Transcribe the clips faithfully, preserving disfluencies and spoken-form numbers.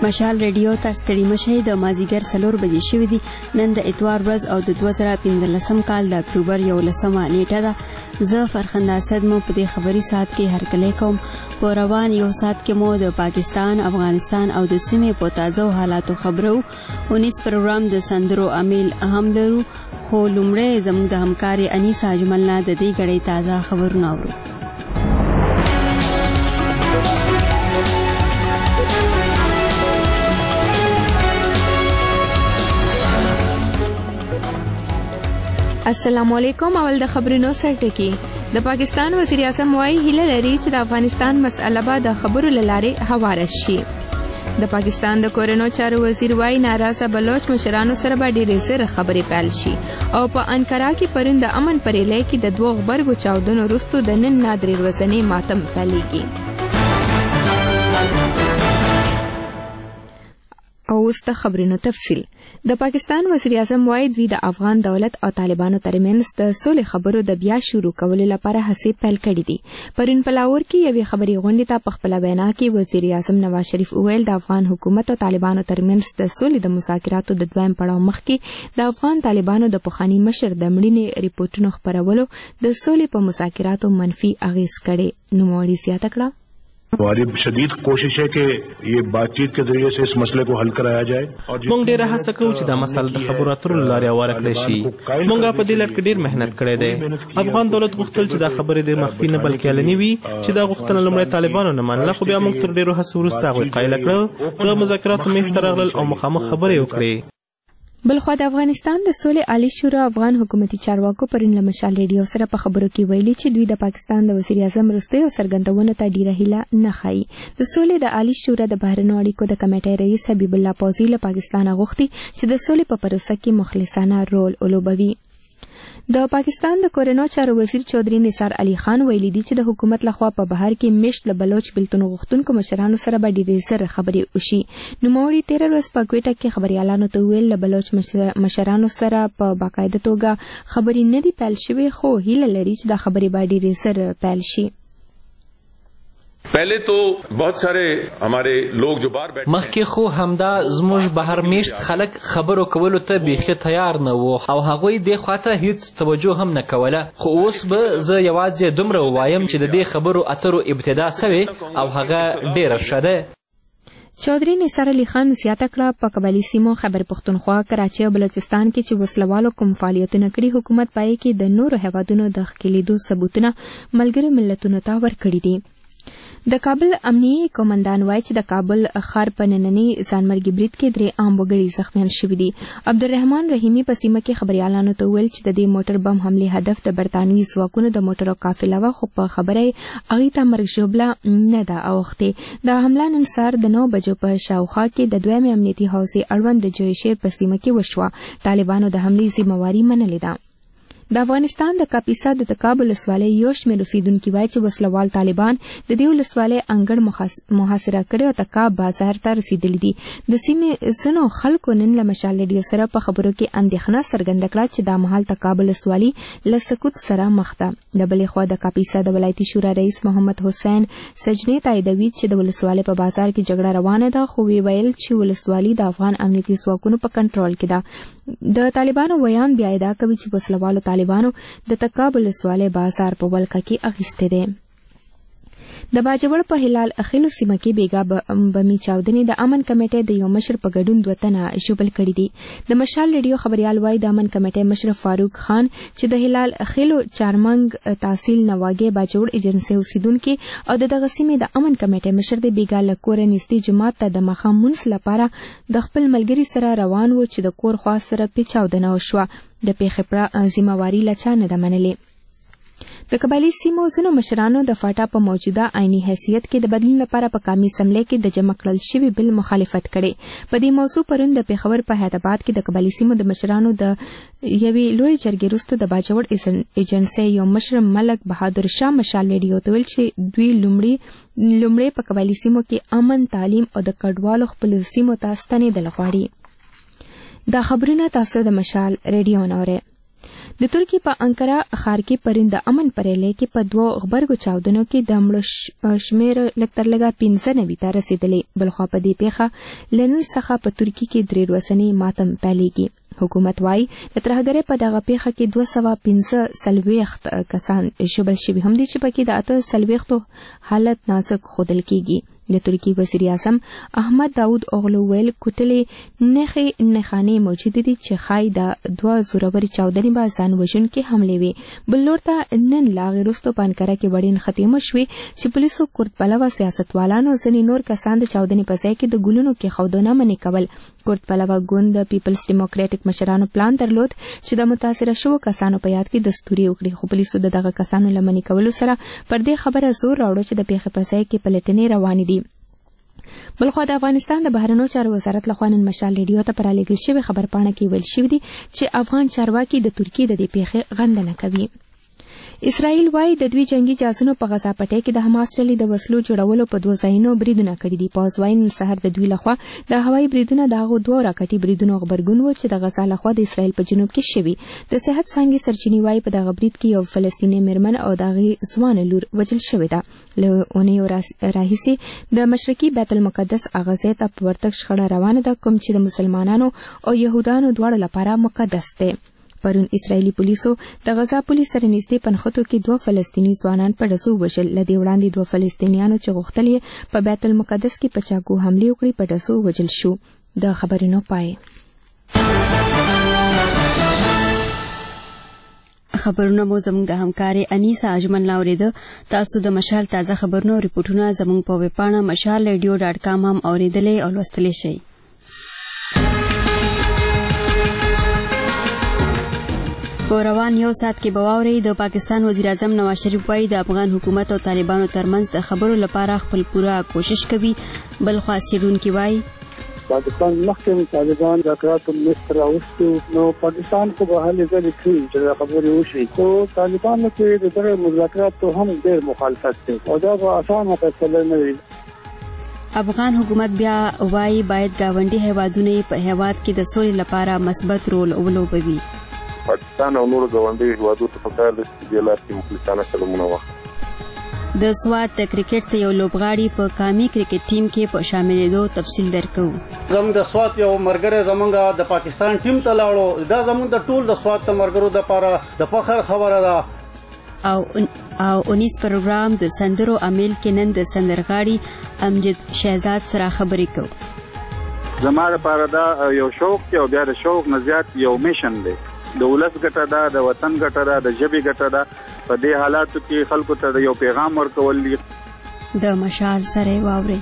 مشال ریډیو ته ستړي مشئ د مازیګر څلور بجې شوې دي. نن د اتوار ورځ او د دوه زره پنځلسم کال د اکتوبر یولسمه نیټه ده. زه فرخنده اسد مو په دې خبري ساعت کې هرکلی کوم. په روان یو ساعت کې مو د پاکستان، افغانستان او د سیمې په تازه حالاتو خبرو. اونیس پروګرام د سندرو امیل هم لرو، خو لومړی زموږ د همکاري انیسا اجمل نه د دې غړې تازه خبرونه اورو. السلام علیکم. اول د خبرونو سرټکی. د پاکستان وزیر اعظم وايي هیله لري چې د افغانستان مسأله به د خبرو له لارې هواره شي. د پاکستان د کورونو چارو وزیر وايي ناراضه بلوچ مشرانو سره به ډېرې زر خبرې پیل شي. او په انکارا کې پرون د امن پرېلې کې د دوه غبرګو چاودنو وروسته د نن نادرې ورځنې ماتم پیلېږي. او اوس د خبرونو تفصیل. د پاکستان وزیر اعظم وايي دوی د افغان دولت او طالبانو ترمنځ د سولې خبرو د بیا شروع کولو لپاره هڅې پیل کړې دي. پرون په لاهور کې یوې خبري غونډې ته په خپل وینا کې وزیر اعظم نواز شریف وویل د افغان حکومت او طالبانو ترمنځ د سولې د مذاکراتو د دویم پړاو مخکې د افغان طالبانو د پخواني مشر د مړینې ریپورتونو خپرولو د سولې په مذاکراتو منفي اغیز کړي. نوموړي زیاته کړه हमारी शदीद कोशिश है कि ये बातचीत के जरिए से इस मसले को हल कराया जाए. موږ ډېره هڅه کوو چې دا مسله د خبرو اترو له لارې هواره کړی شي. موږ په دې لړ کې ډېر محنت کړی دی. افغان دولت غوښتل چې دا خبرې د مخفي نه بلکې علني وي، چې دا غوښتنه لومړی طالبانو نه منله، خو بیا موږ تر ډېرو هڅو وروسته هغوی قایله کړل، د مذاکراتو میز ته راغلل او مخامخ خبرې وکړې. بلخوا د افغانستان د سولې عالی شورا افغان حکومتي چارواکو پرون له مشال ریډیو سره په خبرو کې ویلي چې دوی د پاکستان د وزیر اعظم وروستیو څرګندونو ته ډیره هیله نه ښایي. د سولې د عالی شورا د بهرنیو اړیکو د کمیټې رئیس حبیب الله پوزي له پاکستان غوښتي چې د سولې په پروسه کې مخلصانه رول ولوبوي. د پاکستان د کورونو چارو وزیر چودھری نثار علي خان ویلي دي چې د حکومت لخوا په بهر کې مشت له بلوچ بلتون غوښتونکو مشرانو سره به ډېرې زر خبرې وشي. نوموړي تېره ورځ په کوټه کې خبريالانو ته ویل له بلوچ مشرانو سره په باقاعده توګه خبرې نه دي پیل شوې، خو هیله لري چې دا خبرې به ډېرې زر پیل شي. पहले तो बहुत सारे हमारे लोग जो बाहर बैठे مخکې خو همدا زموږ بهر میشت خلک خبرو کولو ته بیخي تیار نه وو او هغوی دې خواته هیڅ توجه هم نه کوله. خو اوس به زه یوازې دومره ووایم چې د دې خبرو اترو ابتدا سوې او هغه ډېره ښه ده. چودھری نثار علي خان زیاته کړه په قبایلي سیمو خیبر پښتونخوا، کراچۍ او بلوچستان کې چې وسلوالو کوم فعالیتونه کړي، حکومت پای کې د نورو هیوادونو د ښکېلېدو ثبوتونه ملګرو ملتونو ته ورکړي دي. د کابل امنیي قومندان وایي چې د کابل ښار په ننني ځانمرګي برید کې درې عام وګړي زخمیان شوي دي. عبدالرحمن رحیمي په سیمه کې خبريالانو ته وویل چې د دې موټر بم حملې هدف د برطانوي ځواکونو د موټرو قافله وه، خو په خبره یې هغې ته مرګ ژوبله نه ده اوښتې. د حمله نن سهار د نو بجو په شاوخوا کې د دویمې امنیتي حوزې اړوند د جویشیر په سیمه کې وشوه. طالبانو د حملې ذمهواري منلې ده. د افغانستان د کاپیسا د تکاب ولسوالۍ یو شمېر اوسېدونکي وایي چې وسلوال طالبان د دې ولسوالۍ انګړ محاصره کړی او تکاب بازار ته رسېدلي دي. د سیمې ځینو خلکو نن له مشال ریډیو سره په خبرو کې اندېښنه څرګنده کړه چې دا مهال تکاب ولسوالي له سقوط سره مخ ده. د بلې خوا د کاپیسا د ولایتي شورا رئیس محمد حسین سجنې تاییدوي چې د ولسوالۍ په بازار کې جګړه روانه ده، خو وی ویل چې ولسوالي د افغان امنیتي ځواکونو په کنټرول کې ده. د طالبانو ویان بیا ادعا کوي چې وسلوالو طالبانو د تکاب ولسوالۍ بازار په ولکه کې اخیستی دی. د باجوړ په هلال اخیلو سیمه کې بیګا بمي چاودنې د امن کمیټې د یو مشر په ګډون دوه تنه ژوبل کړي دي. د مشال ریډیو خبريال وایي د امن کمیټې مشر فاروق خان چې د هلال اخیلو چارمنګ تحصیل نواګې باجوړ ایجنسي اوسیدونکي او د دغه سیمې د امن کمیټې مشر د بیګا له کوره نږدې جومات ته د ماښام مونځ لپاره د خپل ملګري سره روان و چې د کور خوا سره پې چاودنه وشوه. د پیښې ذمهواري له چا نه ده منلې. د قبایلي سیمو ځینو مشرانو د فاټا په موجوده عیني حیثیت کې د بدلون لپاره په قامي اسمبلۍ کې د جمع کړل شوي بل مخالفت کړي. په دې موضوع پرون د پېښور په حیات آباد کې د قبایلي سیمو د مشرانو د یوې لوی جرګې وروسته د باجوړ ایجنسۍ یو مشر ملک بهادر شاه مشال ریډیو ته ویل چې دوی لومړی لومړی په قبایلي سیمو کې امن، تعلیم او د کډوالو خپلو سیمو ته ستنېدل غواړي. دا خبرونه تاسو د مشال ریډیو نه اورئ. د ترکی په انکره ښار کې پرون د امن پرېلې کې په دوو غبرګو چاودنو کې د مړو شمېر لږ تر لږه پنځه نوي ته رسېدلی. بلخوا په دې پیښه له نن څخه په ترکي کې درې ورځنی ماتم پیلېږي. حکومت وايي د ترهګرۍ په دغه پیښه کې دوه سوه پنځه څلوېښت کسان ژوبل شوي هم دي چې پکې د اته څلوېښتو حالت نازک ښودل کېږي. د ترکي وزیر اعظم احمد داود اوغلو ویل کوټلې نښې نښانې موجود دي چې ښایي د دوه زورورې چاودنې به ځان وژونکې حملې وي. بل لور ته نن لا هغې وروسته په انکره کې وړین ختمې وشوې چې پولیسو کورد پلوه سیاستوالانو ځینې نور کسان د چاودنې په ځای کې د ګلونو کېښودنه منې کول. کورد پلوه ګوند د پیپلز ډیموکریټک مشرانو پلان درلود چې د متاثره شوو کسانو په یاد کې دستوري وکړي، خو پولیسو د دغه کسانو له منې کولو سره پر دې خبره زور راوړو چې د پیښې په ځای کې پلټنې روانې دي. بلخوا د افغانستان د بهرنیو چارو وزارت لخوا نن مشال ریډیو ته پرالېږل شوې خبرپاڼه کې ویل شوي دي چې افغان چارواکي د ترکیې د دې پیښې غندنه کوي. اسرائیل وايي د دوی جنگي جاسوسانو په غزا پټۍ کې د حماس ډلې د وسلو جوړولو په دوه ځایونو بریدونه کړي دي. پوځ وايي نن سهار د دوی لخوا د هوایي بریدونه د هغو دوو راکټي بریدونو غبرګون و چې د غزا لخوا د اسرائیل په جنوب کې شوي. د صحت څانګې سرچینې وايي په دغه برید کې یو فلسطینی میرمن او د هغې ځوانه لور وژل شوې ده. له اونیو راهیسې د مشرقي بیت المقدس هغه ځای ته په ورتګ شخړه روانه ده کوم چې د مسلمانانو او یهودانو دواړو لپاره مقدس دی. پرون اسرائیلي پولیسو د غزا پولیس سره نږدې پنښتو کې دوه فلسطیني ځوانان په ډزو وژل. له دې وړاندې دوه فلسطینیانو چې غوښتل یې په بیت المقدس کې په چاقو حملې وکړي په ډزو وژل شو. د خبرونو پای. خبرونه مو زموږ د همکارې انیسا اجمل لاورېده. تاسو د مشال تازه خبرونو ریپورټونه زموږ په ویبپاڼه مشال ریډیو ډاټ کام هم اورېدلی او لوستلی شئ. په روان یو ساعت کې به واورئ د پاکستان وزیر اعظم نواز شریف وایي د افغان حکومت او طالبانو ترمنځ د خبرو لپاره خپل پوره کوشش کوي. بلخوا څېړونکي وایي پاکستان مخکې طالبان د اقراتو منسټر راوستو نو پاکستان خو به هلې ځلې کړي چې دا خبرې وشي، خو طالبانو کې د دغه مذاکراتو هم ډېر مخالفت دی او دا به اسانه فیصله نه وي. افغان حکومت بیا وایي باید ګاونډي هیوادونه په هیواد کې د سولې لپاره مثبت رول ولوبوي. پاکستان او نورو ګاونډي هیوادو ته پکار دي چې د لار کې مخلصانه چلمونه واخلي. د سوات د کرکټ ته یو لوبغاړي په قامي کرکټ ټیم کې په شاملېدو تفصیل درکو. زموږ د سوات یو مرګره زموږ د پاکستان ټیم ته لاړو، دا زموږ د ټول د سوات د مرګرو د لپاره د فخر خبره ده. او او اونیس پروګرام د سندرو عامل کې نن د سندرغاړي امجد شهزاد سره خبرې کوو. زما لپاره دا یو شوق دی او بیا د شوق نه زیات یو میشن دی. د ولس ګټه ده، د وطن ګټه ده، د ژبې ګټه ده. په دې حالاتو کې خلکو ته یو پیغام ورکول دي. د مشال سره واوري.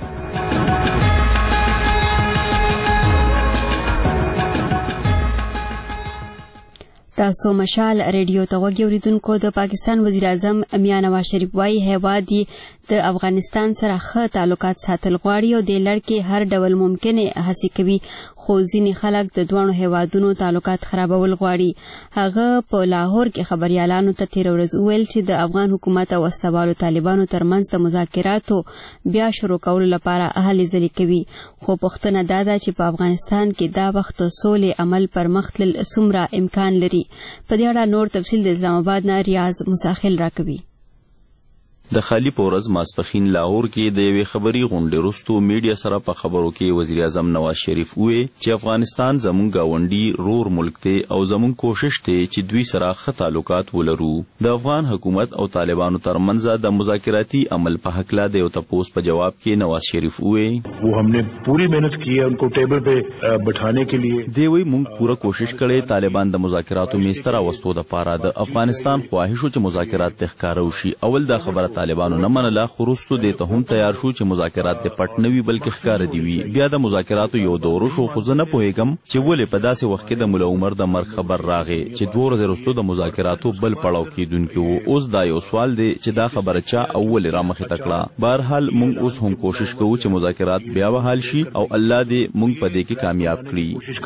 تاسو مشال ریډیو ته غوږ اوریدونکو. د پاکستان وزیر اعظم میاں نواز شریف وايي هیواد د افغانستان سره ښه تعلقات ساتل غواړي او د لړ کې هر ډول ممکنه هڅې کوي، خو ځینې خلک د دوه هیوادونو تعلقات خرابول غواړي. هغه په لاهور کې خبريالانو ته تیر ورځ ویل چې د افغان حکومت او استوالو طالبانو ترمنځ د مذاکراتو بیا شروع کولو لپاره هلې ځلې کوي، خو پوښتنه دا ده چې په افغانستان کې دا وخت سولې عمل پر مخ تلل څومره امکان لري. په دې اړه نور تفصیل د اسلام آباد نه ریاض مساخل راکوي. د خالی پورز ماسپخین لاهور کې د یوې خبري غونډې وروسته میډیا سره په خبرو کې وزیر اعظم نواز شریف وویل چې افغانستان زموږ ګاونډي رور ملک دی او زموږ کوشش دی چې دوی سره ښه تعلقات ولرو. د افغان حکومت او طالبانو ترمنځ د مذاکراتي عمل په هکله د یو تپوس په جواب کې نواز شریف وویل वो हमने पूरी मेहनत की है उनको टेबल पे बिठाने के लिए. دی وی موږ پوره کوشش کړې طالبان د مذاکراتو میز ته راوستو دپاره د افغانستان خواهشو چې مذاکرات ښکاره وشي. اول دا خبره طالبانو نه منله، خو وروستو دې ته هم تیار شو چې مذاکرات دې پټ نه وي بلکې ښکاره دي وي. بیا د مذاکراتو یو دور شو، خو زه نه پوهېږم چې ولې په داسې وخت کې د ملا عمر د مرګ خبر راغی چې دوه ورځې وروسته د مذاکراتو بل پړاو کېدونکي وو. اوس دا یو سوال دی چې دا خبره چا او ولې رامخې ته کړه. بهرحال موږ اوس هم کوشش کوو چې مذاکرات بیا وحال شي او الله دې موږ په دې کې کامیاب کړي.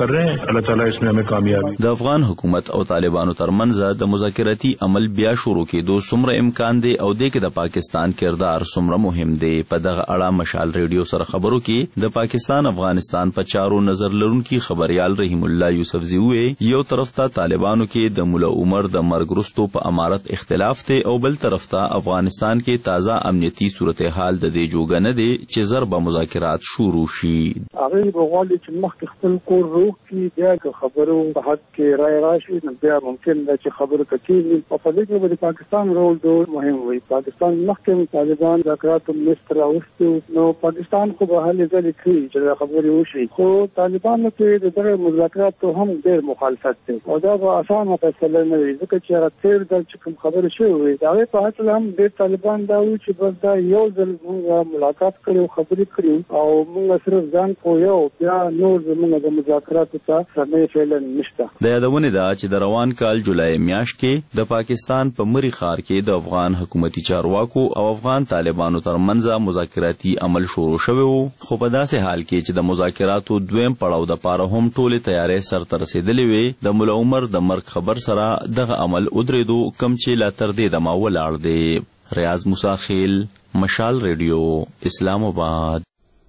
د افغان حکومت او طالبانو ترمنځ د مذاکراتي عمل بیا شروع کېدو څومره امکان دی او دې کې د پاکستان کردار څومره مهم دی. په دغه اړه مشال ریډیو سره خبرو کې د پاکستان افغانستان په چارو نظر لرونکي خبريال رحیم الله یوسفزی وې یو طرف ته طالبانو کې د مولا عمر د مرګ وروسته په امارت اختلاف ته او بل طرف ته افغانستان کې تازه امنیتي صورتحال د دې جوګه نه دی چې ضرب مذاکرات شروع شي. هغه بغواړي چې مخکې خپل کور روغ کړي، بیا خبرو په حق کې رای راشي، نو بیا ممکن ده چې خبرو کوي. په دې کې د پاکستان رول ډېر مهم وي. پاکستان مخکې طالبان مذاکرات مستر اوستو، نو پاکستان خو به هلې ځلې کوي چې خبرې وشي، خو طالبانو کې د دغه مذاکرات هم ډېر مخالفت دی او دا به اسانه فیصله نه وي، ځکه چې راځي د چې کوم خبرې شوې وي دا په اصل هم ډېر طالبان دا وایي چې بس دا یو ځل موږ ملاقات کړو، خبرې کړو او موږ صرف ځان پوهیو، بیا نور زموږ د مذاکراتو ته سمې فعلا نشته. د یادونه ده چې د روان کال جولای میاشت کې د پاکستان په مری ښار کې د افغان حکومتي چارواکو او افغان طالبانو ترمنځ مذاکراتي عمل شروع شوی وو، خو په داسې حال کې چې د مذاکراتو دویم پړاو د پاره هم ټولې تیارې سرته رسیدلې وي. د مولا عمر د مرګ خبر سره دغه عمل ودرېدو، کم چې لا تر دې دمه ولاړ دی. ریاض موسی خیل، مشال ریډیو، اسلام آباد.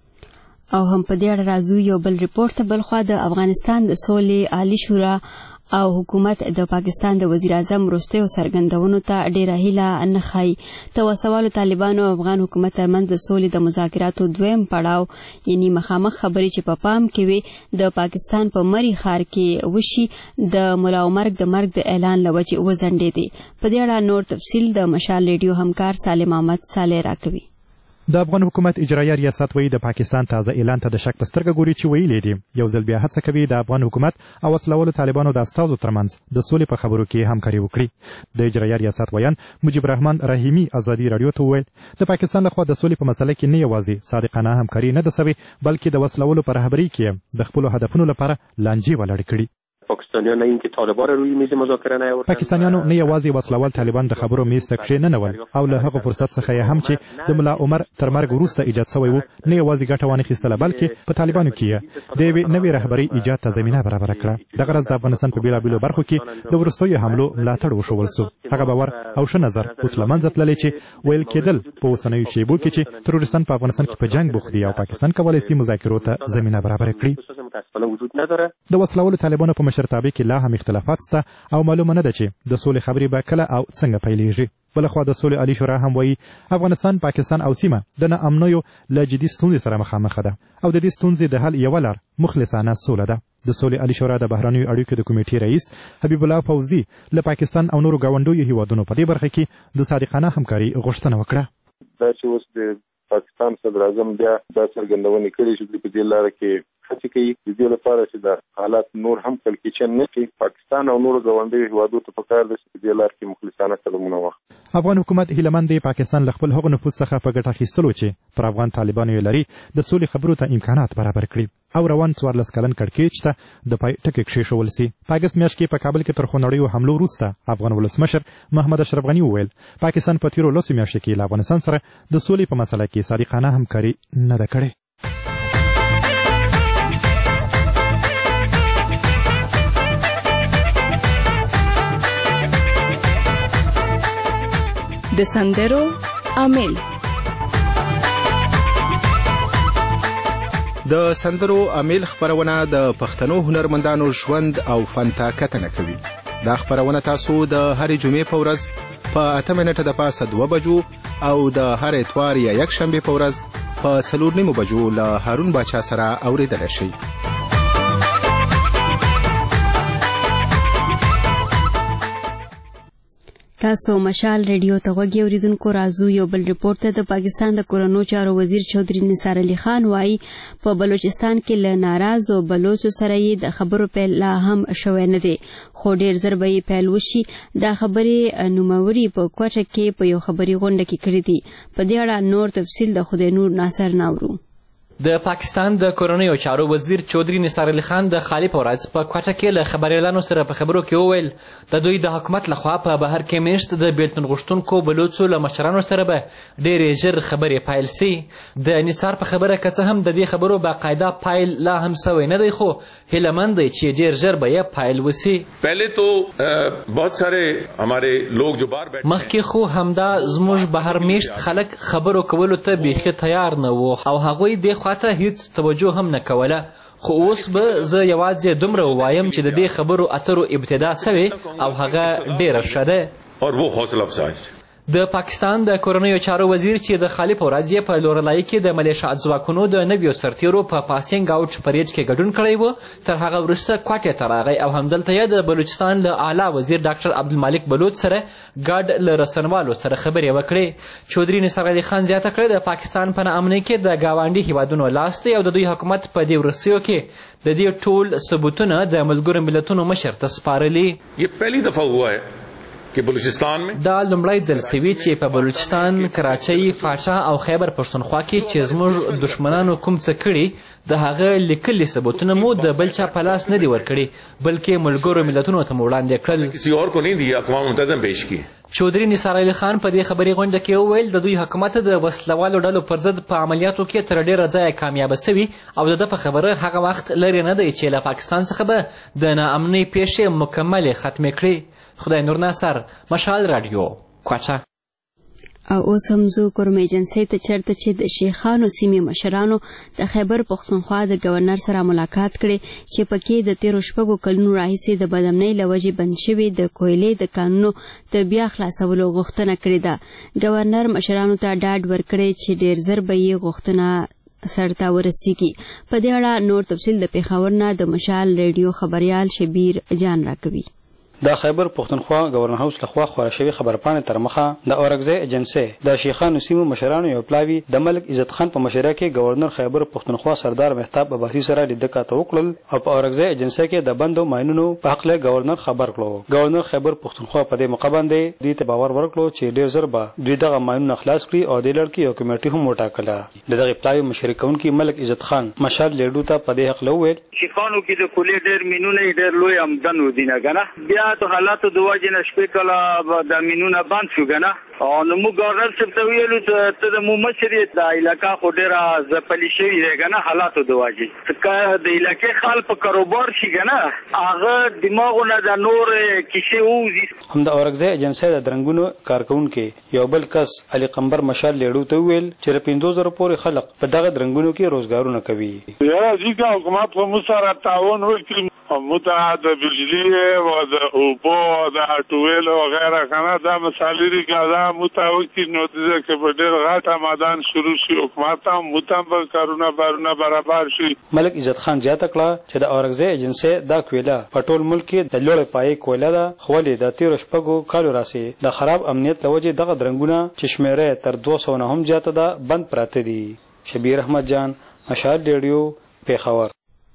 او هم په دې اړه راځو یو بل ریپورت ته. بلخوا د افغانستان د سولې عالی شورا او حکومت د پاکستان د وزیر اعظم وروستیو څرګندونو ته ډېره هیله نه ښایي. د وسوالو طالبانو او افغان حکومت ترمنځ د سولې د مذاکراتو دویم پړاو یعنی مخامخ خبرې چې په پام کې وي د پاکستان په مری ښار کې وشي د مولا عمر د مرګ د اعلان له وجې وځنډېدې. په دې اړه نور تفصیل د مشال ریډیو همکار سالم احمد صالح راکوي. د افغان حکومت اجرایه ریاست وایي د پاکستان تازه اعلان ته د شک په سترګه ګوري چې ویلي دي یو ځل بیا هڅه کوي د افغان حکومت او وسلوالو طالبانو د استازو ترمنځ د سولې په خبرو کې همکاري وکړي. د اجرایه ریاست ویان مجيب رحمان رحیمی ازادي رادیو ته وویل د پاکستان لخوا د سولې په مسله کې نه یوازې صادقانه همکاري نه ده سوې، بلکې د وسلوالو په رهبرۍ کې د خپلو هدفونو لپاره لانجې ولاړې کړي. پاکستانیان نه اینکه طالبان روی میز مذاکره نه آوردن، پاکستانیانو نه یوازې وسلوال طالبان د خبرو میز ته کښېننول او له هغه فرصت څخه یې هم چې د ملا عمر تر مرګ وروسته ایجاد شوی و نه یوازې ګټه وانخیستله، بلکې په طالبانو کې د یوې نوې رهبرۍ ایجاد ته زمینه برابره کړه. دغه راز د افغانستان په بېلابېلو برخو کې د وروستیو حملو ملاتړ وښودل سو. هغه باور او ښه نظر اوس له منځه تللی چې ویل کېدل په اوسنیو شیبو کې چې تروریستان په افغانستان کې په جنګ بوخت دي او پاکستان کولی سي مذاکرو ته زمینه برابره کړي. د وسلوالو طالبانو په مشرتابه کې لا هم اختلافات شته او معلومه نه ده چې د سولې خبرې به کله او څنګه پیلېږي. بلخوا د سولې عالی شورا هم وایي افغانستان، پاکستان او سیمه د نا امنیو له جدي ستونزې سره مخامخ ده او د دې ستونزې د حل یوه لار مخلصانه سوله ده. د سولې عالی شورا د بهرنیو اړیکو د کمیټې رئیس حبیب الله فوزي له پاکستان او نورو ګاونډیو هیوادونو په دې برخه کې د صادقانه همکاري غوښتنه وکړه. دا چې اوس د پاکستان صدر اعظم بیا دا څرګندونې کړې چې په دې لاره کې هڅې کوي د دې لپاره چې د حالات نور هم کړکېچن نه کړي. پاکستان او نورو ګاونډیو هیوادو ته پکار ده چې په دې لاره کې مخلصانه قدمونه واخلي. افغان حکومت هیلهمند دی پاکستان له خپل هغو نفوذ څخه په ګټه اخیستلو چې پر افغان طالبانو یې لري د سولې خبرو ته امکانات برابر کړي او روان څوارلس کلن کړکېچ ته د پای ټکی کښېښول سي. په اګست میاشت کې په کابل کې تر خونړیو حملو وروسته افغان ولسمشر محمد اشرف غني وویل پاکستان په تیرو لسو میاشتو کې له افغانستان سره د سولې په مسله کې صادقانه همکاري نه ده کړې. د سندرو عامل. د سندرو عامل خبرونه د پښتنو هنرمندانو ژوند او فن ته کتنه کوي. دا خبرونه تاسو د هرې جمعې په ورځ په اته منټه د پاسه دوه بجو او د هر اتوار یا یک شنبې په ورځ په څلور نیمو بجو له هارون باچا سره اوریدلی شئ. تاسو مشال ریډیو ته غوږی اوریدونکو. راځو یو بل ریپورت ته. د پاکستان د کورنو چارو وزیر چودھری نثار علي خان وایي په بلوچستان کې له ناراضو بلوچو سره یې د خبرو پیل لا هم شوی نه دی، خو ډېر ژر به یې پیل وشي. دا خبرې نوموړي په کوټه کې په یو خبري غونډه کې کړې دي. په دې اړه نور تفصیل د خدای نور ناصر ناورو. د پاکستان د کورنیو چارو وزیر چودري نثار علي خان د خالي په ورځ په کوټه کې له خبریالانو سره په خبرو کې وویل د دوی د حکومت لخوا په بهر کې میشت د بیلتون غوښتونکو بلوڅو له مشرانو سره به ډېرې ژر خبرې پیل سي. د نثار په خبره که څه هم د دې خبرو باقاعده پیل لا هم سوی نه دی خو هیلهمند دی چې ډېر ژر به یې پیل وسي. پهلے تو بہت سارے ہمارے لوگ جو بار بیٹھے مخکې خو همدا زموږ بهر میشت خلک خبرو کولو ته بیخي تیار نه وو او هغوی دې خواته هیڅ توجه هم نه کوله. خو اوس به زه یوازې دومره ووایم چې د دې خبرو اترو ابتدا سوې او هغه ډېره ښه ده. اور وہ حوصله افزا د پاکستان د کورنیو چارو وزیر چې د خالي په ورځ یې په لورلای کې د ملیشات ځواکونو د نویو سرتیرو په پاسینګ آوټ پریډ کې ګډون کړی و تر هغه وروسته کوټې ته راغی او همدلته یې د بلوچستان له اعلی وزیر ډاکټر عبدالمالک بلوچ سره ګډ له رسنوالو سره خبرې وکړې. چودري نثار علي خان زیاته کړې د پاکستان په ناامنۍ کې د ګاونډي هیوادونو لاس دی او د دوی حکومت په دې وروستیو کې د دې ټول ثبوتونه د ملګرو ملتونو مشر ته سپارلي. یہ پہلی دفعہ ہوا ہے بلوچستان میں دا لومړی ځل سوي چې په بلوچستان، کراچۍ، فاچا او خیبر پښتونخوا کې چې زموږ دښمنانو کوم څه کړي د هغه لیکلي ثبوتونه مو د بل چا په لاس نه دي ورکړي بلکې ملګرو ملتونو ته مو وړاندې کړل. کسی اور کو نہیں دیا، اقوام متحدہ پیش کی. چودري نثار علي خان په دې خبري غونډه کې وویل د دوی حکومت د وسلوالو ډلو پر ضد په عملیاتو کې تر ډېره ځایه کامیابه سوي او د ده په خبره هغه وخت لرې نه دی چې له پاکستان څخه به د ناامنۍ پیښې مکملې ختمې کړي. خدای نور ناصر، مشال رادیو، کوټه. او اوس هم زه کوم ایجنسۍ ته چېرته چې د شیخانو سیمې مشرانو د خیبر پښتونخوا د ګورنر سره ملاقات کړی چې پکې د تیرو شپږو کلونو راهیسې د بدامنۍ له وجې بند شوي د کویلې د کانونو د بیا خلاصولو غوښتنه کړې ده. ګورنر مشرانو ته ډاډ ورکړی چې ډېر زر به یې غوښتنه سرته ورسیږي. په دې اړه نور تفصیل د پېښور نه د مشال ریډیو خبریال شبیر جان راکوي. د خیبر پښتونخوا گورنر هاوس لخوا خپاره شوی خبرپاڼې تر مخه د اورګزی ایجنسی د شیخانو سیمو مشرانو یو پلاوی د ملک عزت خان په مشره کې گورنر خیبر پښتونخوا سردار مهتاب عباسي سره لیدنه کاته وکړل او په اورګزی ایجنسی کې د بندو ماینونو په حق له گورنر خبر کړو. گورنر خیبر پښتونخوا په دې موقع باندې دوی ته باور ورکړو چې ډېر زر به دوی دغه ماینونه خلاص کړي او د لړکی یو کمیټي هم وټاکله. دغه پلاوی مشرکونکي ملک عزت خان مشال لیډو ته په دې حق له وویل شیخانو کې د کولې ډېر مینونه ډېر لوی آمدن ودینه کنه بیا ته حالاتو د وجې نه شپې کله د مینونه بند شو کنه او نو موږ گورنر صاحب ته ویلو ته د مو مشر د علاقه خو ډېره ځپلې شوې دی کنه حالاتو د وجې که د علاقې خال په کاروبار شي کنه هغه دماغونه د نور کیسې ووځي. هم د اورګزی ایجنسی د درنګونو کارکونکي یو بل کس علي قمبر مشال لیډو ته ویل چې د پنځو زرو پورې خلک په دغه درنګونو کې روزګارونه کوي. یاره ځکه حکومت په موږ سره تعاون وکړي متعهد د بجلی او د اوبو د اټویل وغیره کنه دا مسالې لري که دا متوقع نو چې په ډېر غټ آمادان شروع شي حکومت هم متم کارونه بارونه برابر شي. ملک عزت خان زیاته کړه چې د اورګزی ایجنسی دا کویله په ټول ملک کې د لوړې پایې کویله ده خو ولې د تیرو شپږو کالو راهیسې د خراب امنیت له وجې دغه درنګونه چې شمېره تر دوه سوه نه هم زیاته ده بند پراته دي. شبیر احمد جان، مشال ریډیو، پېښور.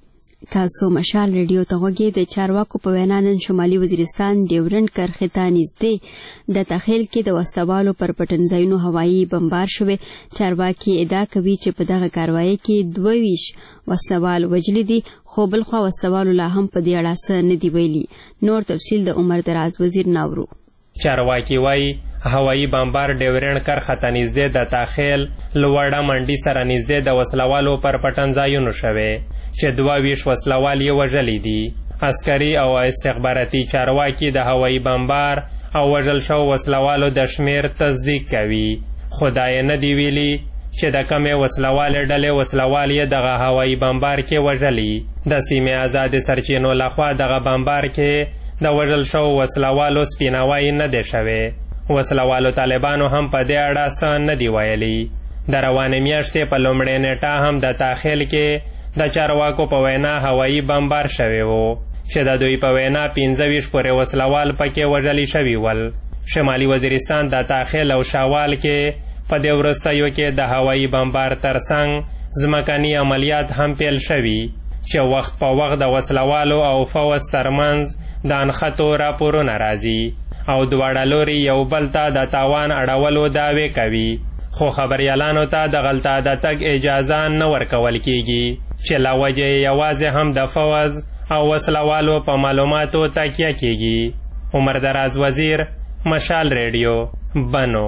تاسو مشال ریډیو ته غوږی د چارواکو په وینا نن شمالي وزیرستان ډیورنډ کرښې ته نږدې د تخیل کې د وسلوالو پر پټنځایونو هوایي بمبار شوی. چارواکي ادعا کوي چې په دغه کاروایي کې دوه ویشت وسلوال وژلي دي خو بلخوا وسلوالو لا هم په دې اړه څه نه دي ویلي. نور تفصیل د عمر دراز وزیر ناورو. چارواکي وایي هوایي بمبار ډیورنډ کرښه ته نږدې د تاخیل لوړه منډي سره نږدې د وسلوالو پر پټنځایونو شوی چې دوه ویشت وسلوال یې وژلي دي. عسکري او استخباراتي چارواکي د هوایي بمبار او وژل شوو وسلوالو د شمیر تصدیق کوي خو دا یې نه دي ویلي چې د کمې وسلوالې ډلې وسلوال یې دغه هوایي بمبار کې وژلي. د سیمې آزادې سرچینو لخوا دغه بمبار کې د وژل شوو وسلوالو سپیناوی نه دی شوی. وسلوالو طالبانو هم په دې اړه څه نه دي ویلي. د روانې میاشتې په لومړۍ نیټه هم د تاخیل کې د چارواکو په وینا هوایي بمبار شوی و چې د دوی په وینا پنځه ویشت پورې وسلوال پکې وژلي شوي ول. شمالي وزیرستان د تاخیل او شاوال کې په دې وروستیو کې د هوایي بمبار ترڅنګ ځمکني عملیات هم پیل شوي چې وخت په وخت د وسلوالو او فوز ترمنځ د انخطو راپورونه راځي او دواړه لوري یو بل ته د تاوان اړولو دعوې کوي خو خبریالانو ته د غلطه د تګ اجازه نه ورکول کیږي چې له وجې یوازې هم د فوز او وسلوالو په معلوماتو تکیه کیږي. عمر دراز وزیر، مشال ریډیو، بنو.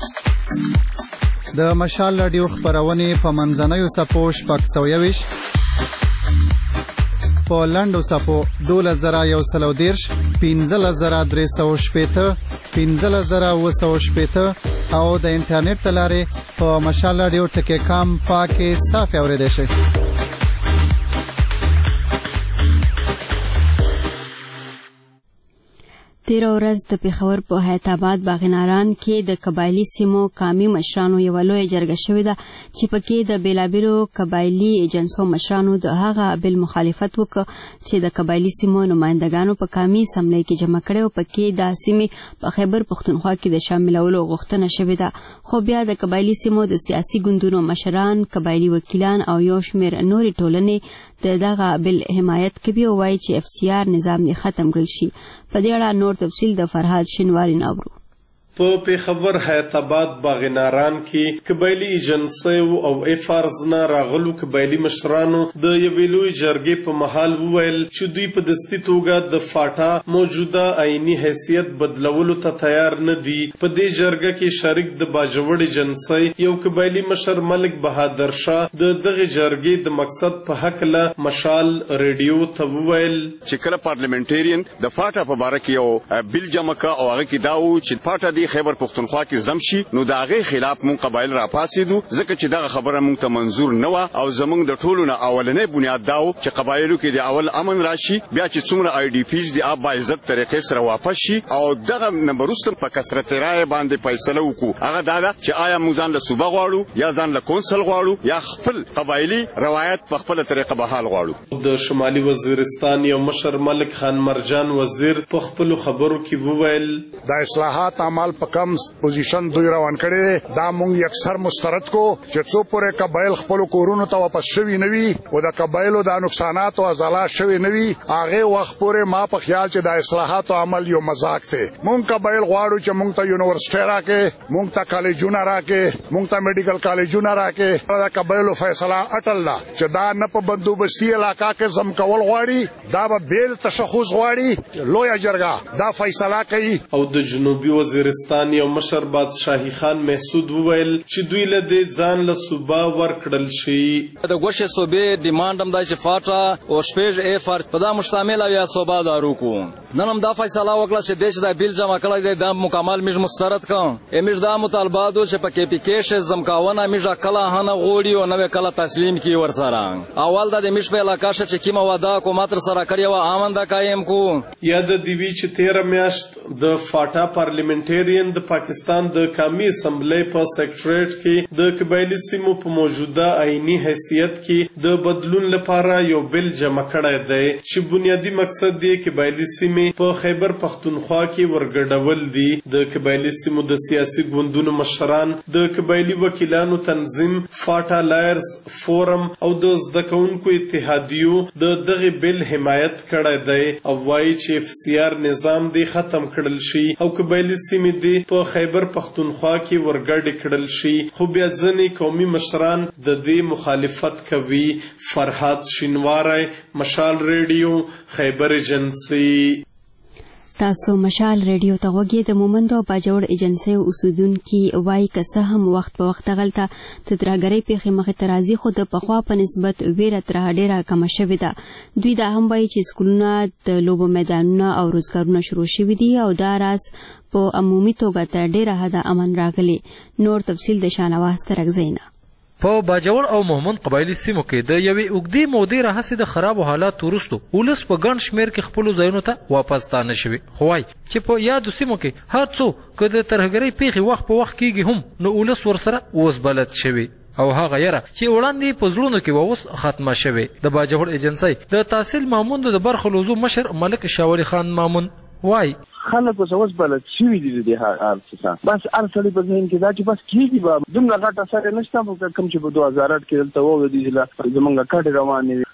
د مشال راډیو خپرونې په منځنیو څپو شپږ سوه یوویشت، په لنډو څپو دولس زره یو سل او دېرش، پنځلس زره درې سوه شپېته، پنځلس زره اووه سوه شپېته او د انټرنیټ له لارې په مشال راډیو ټکي کام پاکې صافې اورېدی شئ. تیره ورځ د پېښور په حیات آباد باغناران کې د قبایلي سیمو قامي مشرانو یوه لویه جرګه شوې ده چې پکې د بېلابېلو قبایلي ایجنسو مشرانو د هغه بل مخالفت وکړ چې د قبایلي سیمو نمایندګانو په قامي اسمبلۍ کې جمع کړی او پکې دا سیمې په خیبر پښتونخوا کې د شاملولو غوښتنه شوې ده. خو بیا د قبایلي سیمو د سیاسي ګوندونو مشران، قبایلي وکیلان او یو شمېر نورې ټولنې د دغه بل حمایت کوي او وایي چې اف سی آر نظام یې ختم کړل شي. په دې اړه نور تفصیل د فرهاد شینواري ناورو. په پېښور حیات آباد باغناران کې قبایلي ایجنسیو او اف آرز نه راغلو قبایلي مشرانو د یوې لویې جرګې په مهال وویل چې دوی په دستي توګه د فاټا موجوده آئیني حیثیت بدلولو ته تیار نه دي. په دې جرګه کې شریک د باجوړ ایجنسۍ یو قبایلي مشر ملک بهادر شاه د دغه جرګې د مقصد په هکله مشال ریډیو ته وویل چې کله پارلیمنټرین د فاټا په باره کې یو بل جمع کا او هغه کې دا و چې فاټا دی خیبر پښتونخوا کې زم شي، نو د هغې خلاف مونږ قبایل راپاڅېدو ځکه چې دغه خبره مونږ ته منظور نه وه او زمونږ د ټولو نه اولنی بنیاد دا و چې قبایلو کې د اول امن راشي، بیا چې څومره آی ډي پیز د آب باعزت طریقې سره واپس شي او دغه نه وروسته په کثرت رایې باندې فیصله وکړو. هغه دا ده چې آیا موږ ځان له صوبه غواړو یا ځان له کونسل غواړو یا خپل قبایلي روایت په خپله طریقه بحال غواړو. د شمالي وزیرستان یو مشر ملک خان مرجان وزیر په خپلو خبرو کې وویل د اصلاحات عمل په کم پوزیشن دوی روان کړي، دا مونږ اکثر مسترد کو چې څو پورې قبایل خپل کورونو ته واپس شوي نه وي او د قبایلو د نقصانات او ازالات شوي نه وي، هغه وخت پورې ما په خیال چې د اصلاحات عمل یو مذاق دی. مونږ قبایل غواړو چې مونږ ته یونیورسيټي راکې، مونږ ته کالجونه راکې، مونږ ته میډیکل کالجونه راکې. دا قبایلو فیصله اټل ده چې دا نه په بندوبستي علاقه کې زم کول غواړي، دا به بیل تشخص غواړي. لویه جرګه دا فیصله کوي. او د جنوبي وزیرستان یو مشر بادشاهي خان محسود وویل چې دوی له دې ځان له صوبه ورکړل شي. د ګوښې صوبې ډیمانډ هم دا چې فاټا او شپږ اف آر په دا مشتمل یا صوبه دارو کو نن هم دا فیصله وکړه چې د دا بیل جمع کړی دی دا مکمل میج مسترد کړ. امیج دا مطالبات چې په کې پی کې ش زمکاونه میج کله هنه غوړي او نو کله تسلیم کی ورسره. اول د میج په علاقه چې کیمه ودا حکومت سره کړی و آمنده قائم کو. یا د دیوی چې تیره میاشت د فاټا پارلیمنټرین د پاکستان د قومي اسمبلی په سیکریټریټ کې د قبایلي سیمو په موجوده آئیني حیثیت کې د بدلون لپاره یو بل جمع کړی دی چې بنیادی مقصد یې قبایلي سیمې په خیبر پښتونخوا کې ورګډول دي. د قبایلي سیمو د سیاسي ګوندونو مشران، د قبایلي وکیلانو تنظیم فاټا لایرز فورم او د زده کوونکو اتحادیو د دغه بل حمایت کړی دی او وایي چې اف سی آر نظام دی ختم کړل شي او قبایلي سیمې دی په خیبر پښتونخوا کې ورګډ کړل شي. خو بیا ځینې قومي مشران د دې مخالفت کوي. فرهاد شینواری، مشال ریډیو، خیبر ایجنسی. تاسو مشال ریډیو ته وګورئ. د مومندو او باجوړ ایجنسی اوسیدونکي وایي که څه هم وخت په وخت غلطه د ترهګرۍ پیښې مخې ته راځي خو د پخوا په نسبت ویره ترې ډېره کمه شوې ده. دوی دا هم وایي چې سکولونه، د لوبو میدانونه او روزګارونه شروع شوي دي او دا راز په عمومي توګه تر ډېره حده امن راغلی. نور تفصیل د شانواز ترکزینا. په باجوړ او مومند قبایلي سیمو کې د یوې اوږدې مودې راهیسې د خرابو حالاتو وروسته ولس په ګڼ شمېر کې خپلو ځایونو ته واپس ستانه شوي. خو وایي چې په یادو سیمو کې هر څو که د ترهګرۍ پیښې وخت په وخت کېږي هم نو ولس ورسره اوس بلد شوي او هغه یره چې وړاندې په زړونو کې به اوس ختمه شوې. د باجوړ ایجنسی د تحصیل ماموندو د برخو لوزو مشر ملک شاولي خان مامون وای خلک اوس اوس بلد شوي دي د هر څه، بس هر سړی په ذهن کې دا چې بس کېږي به دومره غټ اثر یې نشته کوم چې په دوه هزار اټ کې دلته وو دي چې زمونږ کډې روانې وي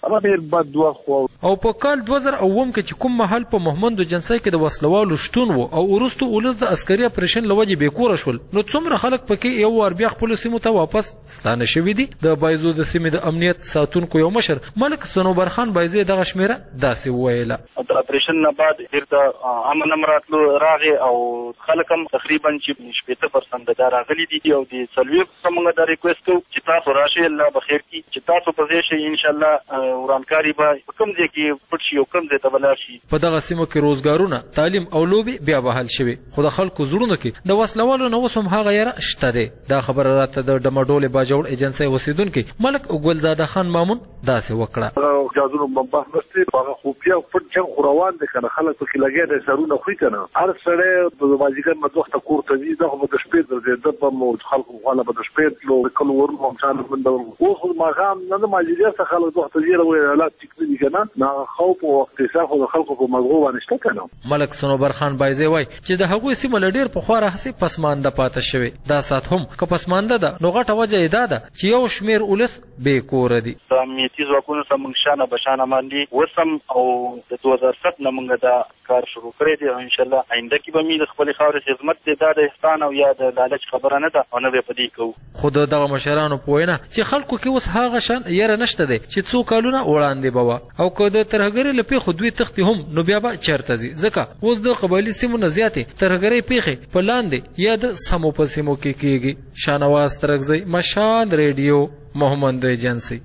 هغه ډېر بد وخت و. او په کال دوه زره اووم کې چې کوم مهال په محمد جنسي کې د وسلوالو شتون و او وروسته ولس د عسکري اپریشن لوجې بېکوره شول، نو څومره خلک پکې یو وار بیا خپلو سیمو ته واپس ستانه شوي دي. د بایزو د سیمې د امنیت ساتونکو یو مشر ملک صنوبر خان بایزي دغه شمیره داسې وویله: د اپریشن نه بعد بیرته امن هم راتلو راغی او خلک هم تقریبا چې شپېته پرسنټ دا راغلي دي او د څلوېښت څخه موږ دا ریکویسټ کوو چې تاسو راشئ، الله به خیر کړي، چې تاسو په ځای شئ، انشاءالله ورانکاري به په کوم ځای کې پټ شي او کوم ځای ته به لاړ شي. په دغه سیمو کې روزګارونه، تعلیم او لوبې بیا بحال شوي، خو د خلکو زړونو کې د وسلوالو نه اوس هم هغه یره شته دی. دا خبره راته د ډمډولې باجوړ ایجنسۍ اوسېدونکي ملک ګلزاده خان مامون داسې وکړه: جازونو بمبار نشته، هغه خوفیا پټ جنګ خو روان دي کنه، خلک پکې لګیا دي سرونه خوې کنه، هر سړی د مازدیګر نه وخته کور ته ځي، دغه به د شپې درځي د مو خلکو خواله به د شپې تلو کله ورو هم چانه مندل اوس ماښام نه د مازدیګر څخه خلک وخته ځي او حالات ټیک دي کنه، نه خوف او اقتصاد خو د خلکو په مغزو باندې شته کنه. ملک صنوبر خان بایزي وای چې د هغوی سیمه له ډېر پخوا راهیسې پسمانده پاتې شوې. دا سات هم که پسمانده ده نو غټه وجه یې دا ده چې یو شمېر ولس بې کوره دي. د امنیتي ځواکونو سره موږ شانه بشانه باندې وسم او د دوه زره سات نه موږ دا کار شروع کړی دی او انشاءالله آینده کې به مې د خپلې خاورې خدمت دی، دا د احسان او یا د لالچ خبره نه ده او نه به په دې کوو. خو د دغه مشرانو په وینا چې خلکو کې اوس هغه شان یره نشته دی چې څو کالونه وړاندې به وه، او که د ترهګرۍ له پېښو دوی تښتي هم نو بیا به چېرته ځي، ځکه اوس د قبایلي سیمو نه زیاتې ترهګرۍ پېښې په لاندې یا د سمو په سیمو کې کېږي. شاهنواز ترکزی، مشال ریډیو، محمد ایجنسي.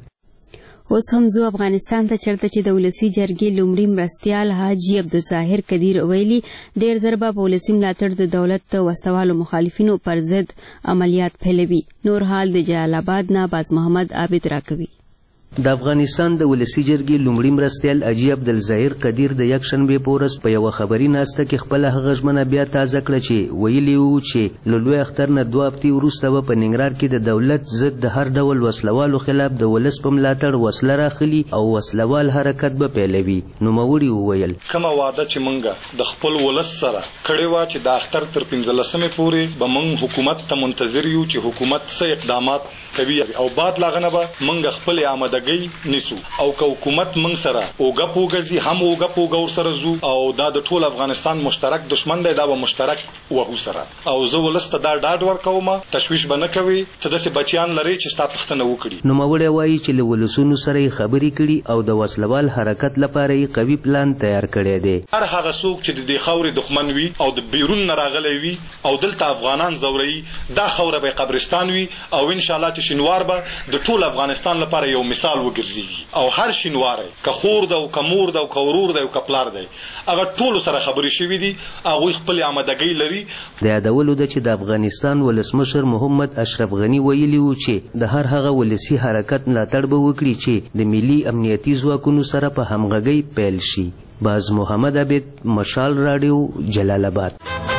اوس هم زو افغانستان ته چرته چې د ولسی جرګې لومړي مرستیال حاجی عبدالظاهر قدیر ویلي ډېر ضرر به په ولسي ملاتړ د دولت د وسوالو مخالفینو پر ضد عملیات پیلوي. نور حال د جلال آباد نه باز محمد عابد راکوي. د افغانستان د ولسی جرګې لومړي مرستیال حاجي عبدالظاهر قدیر د یکشنبې په ورځ په یوه خبري ناسته کې خپله هغه ژمنه بیا تازه کړه چې ویلي وو چې له لوی اختر نه دوه هفتې وروسته به په ننګرهار کې د دولت ضد د هر ډول وسلوالو خلاف د ولس په ملاتړ وسله راخلي او وسلوال حرکت به پیلوي. نوموړي وویل: کومه وعده چې موږ د خپل ولس سره کړې وه چې د اختر تر پنځلسمې پورې به موږ حکومت ته منتظر یو چې حکومت څه اقدامات کوي او بعد لا غنه به موږ خپل آماده نیسو او که حکومت موږ سره اوګه پوګزي هم اوګه پوګ ور سره زو او دا د ټول افغانستان مشترک دشمن دی، دا به مشترک وهو سره او زه ولسته دا ډاډ ورکوم تشویش به نه کوي ته داسې بچیان لري چې ستا پوښتنه وکړي. نوموړی وایي چې له ولسونو سره یې خبرې کړي او د وسلوال حرکت لپاره یې قوي پلان تیار کړی دی. هر هغه څوک چې د دې خاورې دښمن وي او د بیرون نه راغلی وي او دلته افغانان زوروي، دا خاوره به قبرستان وي او انشاءالله چې شینوار به د ټول افغانستان لپاره یو مثال وګرځي او هر شینواری که خور ده او که مور ده او که ورور ده او که پلار ده هغه ټولو سره خبرې شوي دي، هغوی خپلې آمادګۍ لري. د یادولو ده چې د افغانستان ولسمشر محمد اشرف غني ویلي وو چې د هر هغه ولسي حرکت ملاتړ به وکړي چې د ملي امنیتي ځواکونو سره په همغږۍ پیل شي. باز محمد عابد، مشال راډیو، جلال آباد.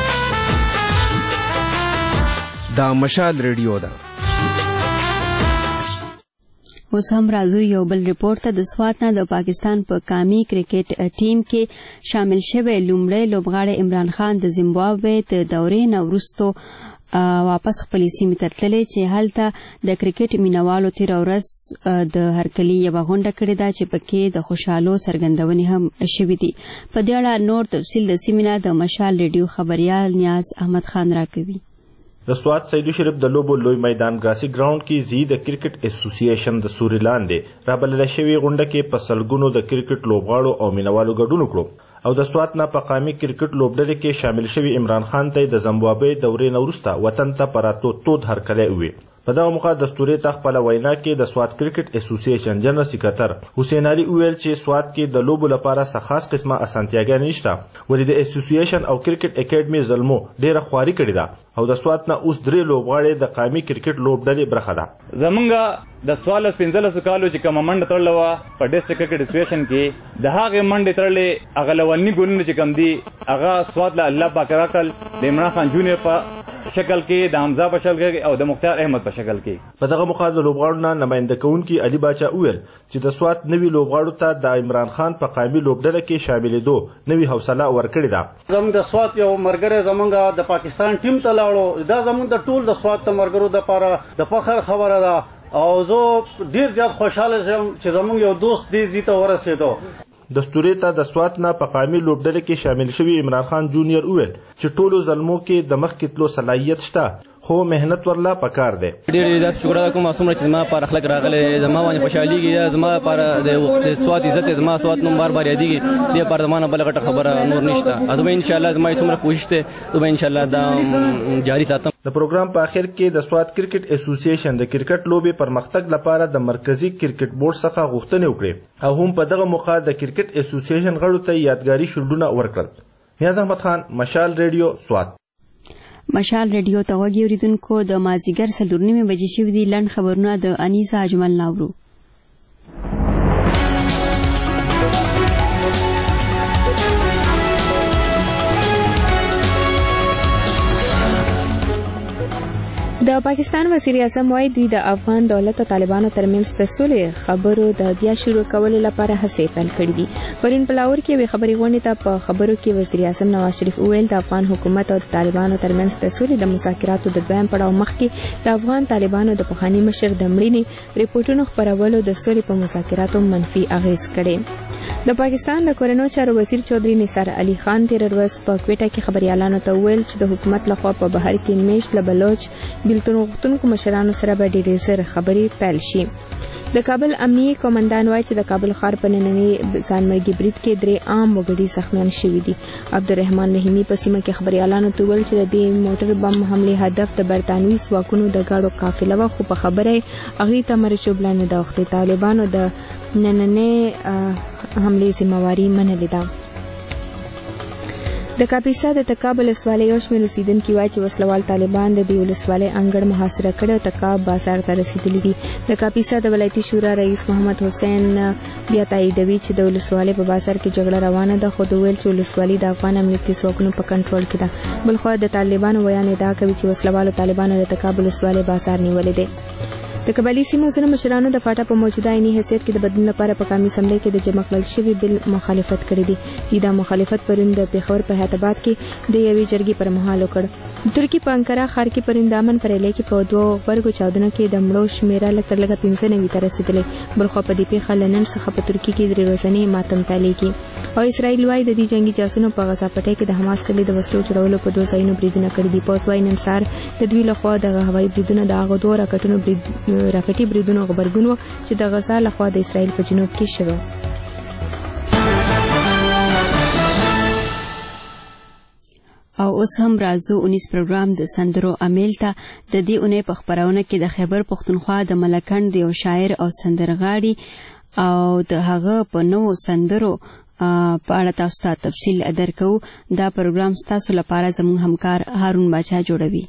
دا مشال ریډیو ده. اوس هم راځو یو بل ریپورت ته. د سوات نه د پاکستان په پا قامي کرکټ ټیم کې شامل شوی لومړی لوبغاړی عمران خان د زیمبابوې د دورې نه وروسته واپس خپلې سیمې ته تللی چې هلته د کرکټ مینوالو تېره ورځ د هرکلي یوه غونډه کړې ده چې پکې د خوشحالو څرګندونې هم شوي دي. په دې اړه نور تفصیل د سیمې نه د مشال ریډیو خبریال نیاز احمد خان راکوي. د سوات سیدو شریف د لوبو لوی میدان ګاسي ګراوند کې زی د کرکټ اسوسییشن د سوري لاندې رابلل شوی غونډه کې په سلګونو د کرکټ لوبغاړو او مینوالو ګډون وکړو او د سوات نه په قامي کرکټ لوبډلې کې شامل شوی عمران خان ته د زیمبابوې دورې نه وروسته وطن ته په راتلو تود هرکلی ووی. په دغه موقع دستوري ته خپله وینا کې د سوات کرکټ اسوسییشن جنرال سکرټر حسین علي وویل چې سوات کې د لوبو لپاره څه خاص قسمه اسانتیاګانې نشته، ولې د اسوسییشن او کرکټ اکیډمي زلمو ډېره خواري کړې ده او د سوات نه اوس درې لوبغاړي د قامي کرکټ لوبډلې برخه ده. زمونږ د څوارلس پنځلسو کالو چې کومه منډه تړله وه په ډسټرکټ کرکټ اسوسییشن کې، د هغې منډې تړلې هغه لولني ګولونه چې کوم دي هغه سوات له الله پاک راکړل د عمران خان جونیور په شکل کې، د حمزه په شکل کې او د مختار احمد په شکل کې. په دغه موقع د لوبغاړو نه نماینده کوونکي علي باچا وویل چې د سوات نوي لوبغاړو ته د عمران خان په قامي لوبډله کې شاملېدو نوي حوصله ورکړې ده. زموږ د سوات یو ملګری زموږ د پاکستان ټیم ته لاړو، دا زموږ د ټول د سوات د ملګرو دپاره د فخر خبره ده او زه ډیر زیات خوشحاله شم چې زموږ یو دوست دې ځای ته ورسېدو. دستوري ته د سوات نه په قامي لوبډلې کې شامل شوي عمران خان جونیئر وویل چې ټولو زلمو کې د مخکې تلو صلاحیت شته خو مهنت ورله پکار دی. ډېر ډېر شکر ادا کوم څومره چې زما پر اخلاق راغلی زما باندې خوشحالېږي زما پر د سوات عزت زما سوات نوم بار بار یادېږي دې پر زما نه بله غټه خبره نور نشته. زما انشاءالله زما څومره کوشش دی زما انشاءالله دا جاري ساتم. د پروګرام په اخر کې د سوات کرکټ اسوسییشن د کرکټ لوبې پرمختګ لپاره د مرکزی کرکټ بورډ څخه غوښتنې وکړې او هم په دغه موقع د کرکټ اسوسییشن غړو ته یادګاري شیلډونه ورکړل. نیاز احمد خان، مشال ریډیو، سوات. مشال ریډیو ته غوږی اوریدونکو د مازیګر څلور نیمې بجې شوي دي. لنډ خبرونه د انیسا اجمل ناورو. د پاکستان وزیر اعظم وايي دوی د افغان دولت او طالبانو ترمنځ د سولې خبرو د بیا شروع کولو لپاره هڅې پیل کړې دي. پرون په لاهور کې یوې خبري غونډې ته په خبرو کې وزیر اعظم نواز شریف وویل د افغان حکومت او د طالبانو ترمنځ د سولې د مذاکراتو د دویم پړاو مخکې د افغان طالبانو د پخواني مشر د مړینې ریپورټونو خپرولو د سولې په مذاکراتو منفي اغیز کړي. د پاکستان د کورنیو چارو وزیر چودھری نثار علي خان تیر ورځ په کوټه کې خبريالانو ته وویل چې د حکومت لخوا په بهر کې میشت له بلوچ بیلتون غوښتونکو مشرانو سره به ډېرې زر خبرې پیل شي. د کابل امنیي قومندان وایي چې د کابل ښار په ننني ځانمرګي برید کې درې عام وګړي زخمیان شوي دي. عبدالرحمن رحیمي په سیمه کې خبريالانو ته وویل چې د دې موټر بم حملې هدف د برتانوي ځواکونو د ګاډو قافله وه خو په خبره یې هغې ته مرچوبله نه ده اوښتې. طالبانو د نننۍ حملې ذمهواري منلې ده. د کاپیسا د تکاب ولسوالۍ یو شمېر اوسېدونکي وایي چې وسلوال طالبان د دې ولسوالۍ انګړ محاصره کړی او تکاب بازار ته رسېدلي دي. د کاپیسا د ولایتي شورا رئیس محمد حسین بیا تاییدوي چې د ولسوالۍ په بازار کې جګړه روانه ده خو د ویل چې ولسوالۍ د افغان امنیتي ځواکونو په کنټرول کې ده. بلخوا د طالبانو ویان ادعا کوي چې وسلوالو طالبانو د تکاب ولسوالۍ بازار نیولی دی. د قبایلي سیمو ځینو مشرانو د فاټا په موجوده عیني حیثیت کې د بدلون لپاره په قومي اسمبلۍ کې د جمع کړل شوي بل مخالفت کړی دی. دوی دا مخالفت پرون د پېښور په حیات آباد کې د یوې جرګې پر مهال وکړ. د ترکي په انکارا ښار کې پرون د امن پر اعلای کې په دوو غبرګو چاودنو کې د مړو شمېره لږ تر لږه پنځه نوي ته رسېدلې. بلخوا په دې پېښه له نن څخه په ترکي کې درې ورځنی ماتم پیلېږي او اسرائیل وایي د دې جنګي جاسونو په غزا پټۍ کې د حماس ډلې د وسلو چلولو په دوه ځایونو بریدونه کړي دي. پوځ وایي نن سهار د دوی لخوا دغه هوایي بریدونه د هغو دوو راکټونو راکټي بریدونه غبرګون و چې د غزا لخوا د اسرائیل په جنوب کې شوی. او اوس هم راځو اونیس پروګرام د سندرو امیل ته. د دې اونۍ په خپرونه کې د خیبر پښتونخوا د ملکند د یو شاعر او سندرغاړي او د هغه په نوو سندرو په اړه تاسو ته تفصیل درکو. دا پروګرام ستاسو لپاره زموږ همکار هارون باچا جوړوي.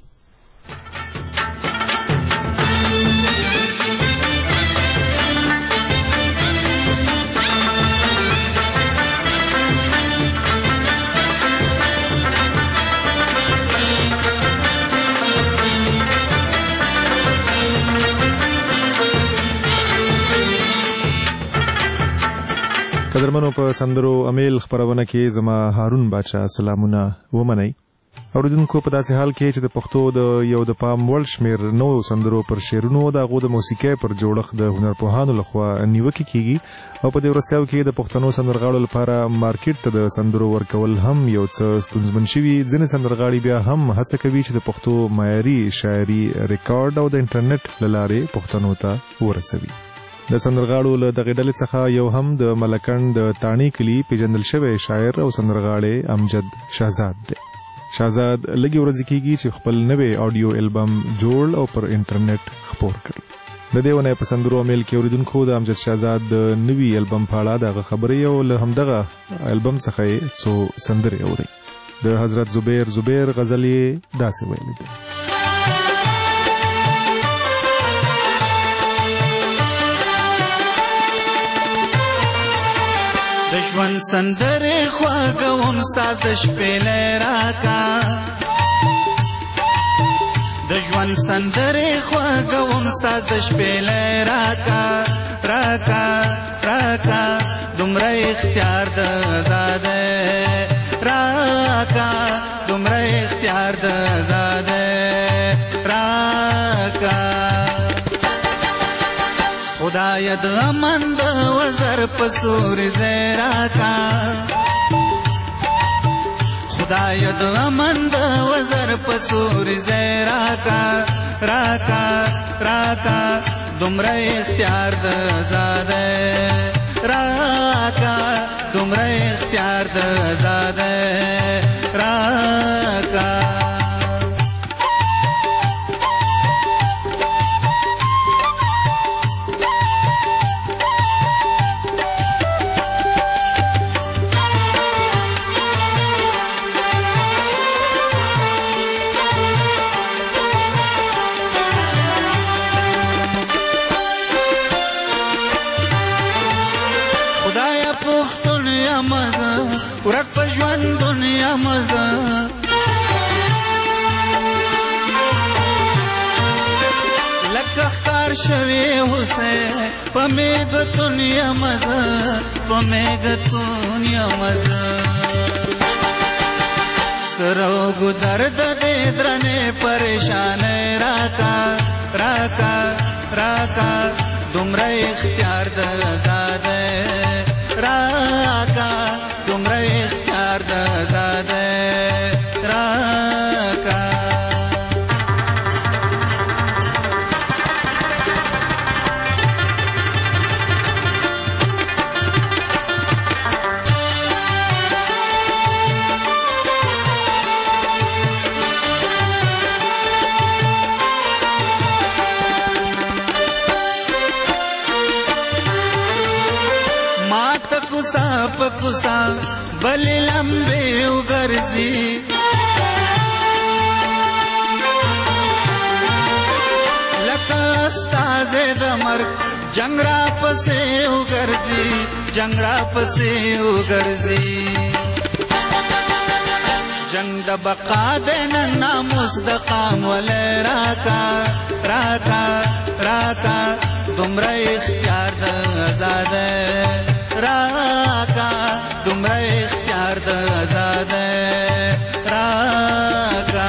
قدرمنو په سندرو امیل خبرونه کې زما هارون باچا سلامونه ومنئ. اوریدونکو په داسې حال کې چې د پښتو د یو د پام وړ شمېر نوو سندرو پر شعرونو د هغو د موسیقۍ پر جوړښت د هنرپوهانو لخوا نیوکې کیږي او په دې وروستیاو کې د پښتنو سندرغاړو لپاره مارکیټ ته د سندرو ورکول هم یو څه ستونزمن شوي. ځینې سندرغاړي بیا هم هڅه کوي چې د پښتو معیاري شاعري ریکارډ او د انټرنیټ له لارې پښتنو ته ورسوي. د سندرغاړو له دغې ډلې څخه یو هم د ملکند د تاڼي کلي پیژندل شوی شاعر او سندرغاړی امجد شهزاد دی. شهزاد لږې ورځې کېږي چې خپل نوی آډیو البم جوړ او پر انټرنیټ خپور کړ. د دې اونۍ په سندرو امیل کې اوریدونکو د امجد شهزاد د نوي البم په اړه دغه خبرې او له همدغه البم څخه یې څو سندرې اورئ. د حضرت زبیر زبیر غزل یې داسې ویلي دی: د ژوند سندرې خوږوم ساز شپېلې راکا د ژوند سندرې خوږوم ساز شپېلې راکا راکا راکا دومره اختیار د زاده راکا دومره اختیار د زاده راکا خدای د امن د وزر په سوري زیرا کا خدای د امن د وزر په سوري زیرا کا راکا راکا دومره اختیار د زاده راکا دومره اختیار د زاده راکا ورک په ژوند دنیا مزه لکه ښکار شوی اوسه په میږه دنیا مزه په میږه دنیا مزه سره ګدرد دې درنې پریشان راکا راکا راکا دومره اختیار د زاده راکا دومره اختیار د زاده راکا پکوسا بلی لمبی اگرزی لکا استاز دمرک جنگ را پسی اگرزی جنگ را پسی اگرزی جنگ د بقا دینن ناموس د قام ولی راکا راکا راکا دمره اختیار د ازاده راکا دومره اختیار د آزاده راکا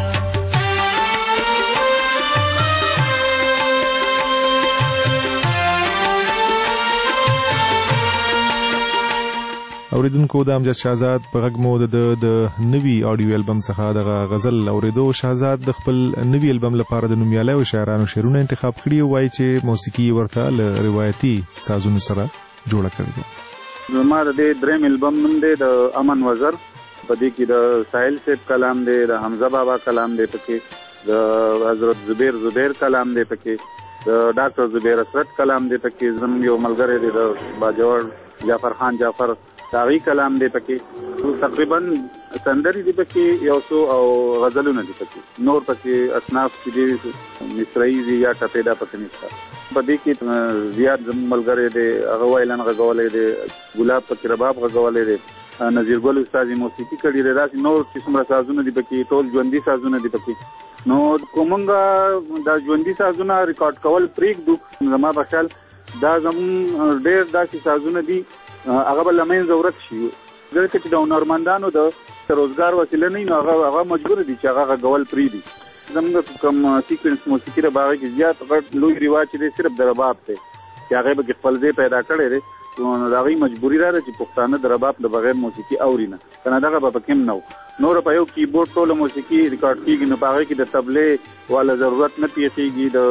اوریدونکو د امجد شهزاد په غږ مو د د نوي اډیو البم څخه د غزل اوریدو. شهزاد د خپل نوي البم لپاره د نومیالي او شاعرانو شعرونه انتخاب کړي او وایي چې موسیقي ورته له روایتي سازونو سره جوړه کړې ده. زما د دې دریم البم نوم دی د امن وزر. په دې کې د ساحل صاحب کلام دی، د حمزه بابا کلام دی، پکې د حضرت زبیر زبیر کلام دی، پکې د ډاکټر زبیر اسرت کلام دی، پکې زموږ یو ملګری دی د باجوړ جعفر خان جعفر داغي کلام دی، پکې تقریبا سندري دی، پکې یو څو او غزلونه دی، پکې نور پکې اصناف دي مصرعي دي یا ټپېدا پکې نشته. په دې کې زیات زموږ ملګری دی هغه وایلن غږولی دی، ګلاب پکې رباب غږولی دی، نظیر ګل استاد موسیقي کړې ده، داسې نور چې څومره سازونه دي پکې ټول ژوندي سازونه دي پکې. نو که مونږ دا ژوندي سازونه ریکارډ کول پرېږدو زما په خیال دا زموږ ډېر داسې سازونه دي هغه به له منځه ورک شي، ځکه چې د هنرمندانو د روزګار وسیله نه وي نو هغه هغه مجبور دي چې هغه غږول پرېږدي. زموږ کوم سیکوینس موسیقي د باغ کې زیات غټ لوی رواج دی صرف د رباب دی چې هغه به خپل ځای پیدا کړی دی، نو د هغې مجبوري را ده چې پښتانه د رباب د بغیر موسیقي اوري نه، که نه دغه به پکې هم نه و. نور په یو کیبورډ ټوله موسیقي ریکارډ کېږي نو په هغې کې د طبلې والا ضرورت نه پیښېږي، د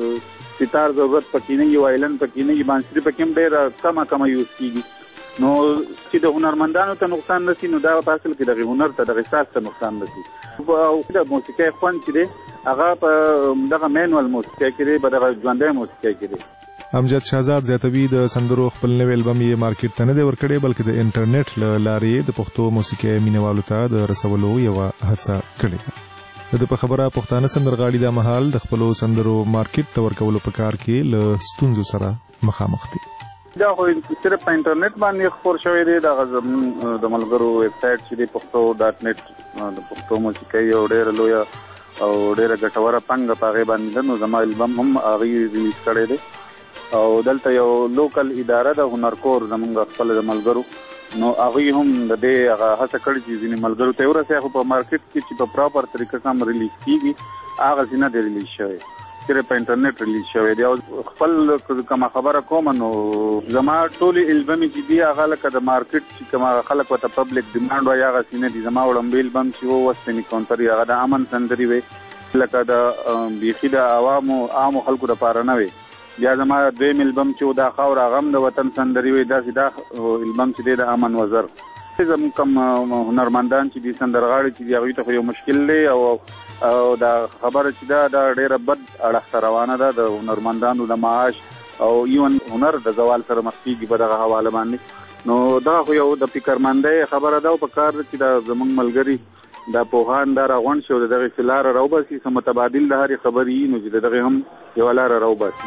ستار ضرورت پکې نه وي، وایلن پکې نه وي، بانسري پکې هم ډېره کمه کمه یوز کېږي. نو چې د هنرمندانو ته نقصان نشي نو دا په اصل کې دغه هنر ته دغه احساس ته نقصان نشي. او د موسیقۍ خوند چې دی هغه په دغه مینوال موسیقۍ کې دی، په دغه ژوندۍ موسیقۍ کې دی. امجد شهزاد زیاتوي د سندرو خپل نوی البم یې مارکیټ ته نه دی ورکړی بلکې د انټرنیټ له لارې د پښتو موسیقۍ مینوالو ته د رسولو یوه هڅه کړې ده. د ده په خبره پښتانه سندرغاړي دا مهال د خپلو سندرو مارکیټ ته ورکولو په کار کې له ستونزو سره مخامخ دي. دا خو صرف په انټرنیټ باندې خپور شوی دی، دغه زموږ د ملګرو ویبسایټ چې دی پښتو ډاټ نیټ د پښتو موسیقۍ یو ډېره لویه او ډېره ګټوره پانګه په هغې باندې ده. نو زما البم هم هغې ریلیز کړی دی او دلته یو لوکل اداره ده هنرکور زموږ خپل د ملګرو، نو هغوی هم د دې هغه هڅه کړې چې ځینې ملګرو ته یې ورسوي، خو په مارکیټ کې چې په پراپر طریقه سم ریلیز کېږي هغسې نه دی ریلیز شوی. چې په انټرنیټ ریلیز شوی دی او خپل کومه خبره کوم نو زما ټولې البم چې دی هغه لکه د مارکیټ چې کومه خلک ورته پبلک ډیمانډ وایي هغه سینه دي. زما وړاندې البم چې و وستنی کونتري هغه د امن سندري وي لکه د بیخي د عوامو عامو خلکو لپاره نه وي. بیا زما دویم البم چې دا خاور غم د وطن سندري وي داسې دا البم چې دی د امن وزر. زموږ کوم هنرمندان چې دي سندرغاړي چې دي هغوی ته خو یو مشکل دی او او دا خبره چې دا دا ډېره بد اړخ ته روانه ده د هنرمندانو د معاش او ایون هنر د زوال سره مخ کېږي په دغه حواله باندې. نو دا خو یو د فکرمندۍ خبره ده او په کار ده چې دا زموږ ملګري دا پوهان دا راغونډ شي او د دغې څه لاره راوباسي څه متبادل د هرې خبرې وي نو چې د دغې هم یوه لاره راوباسي.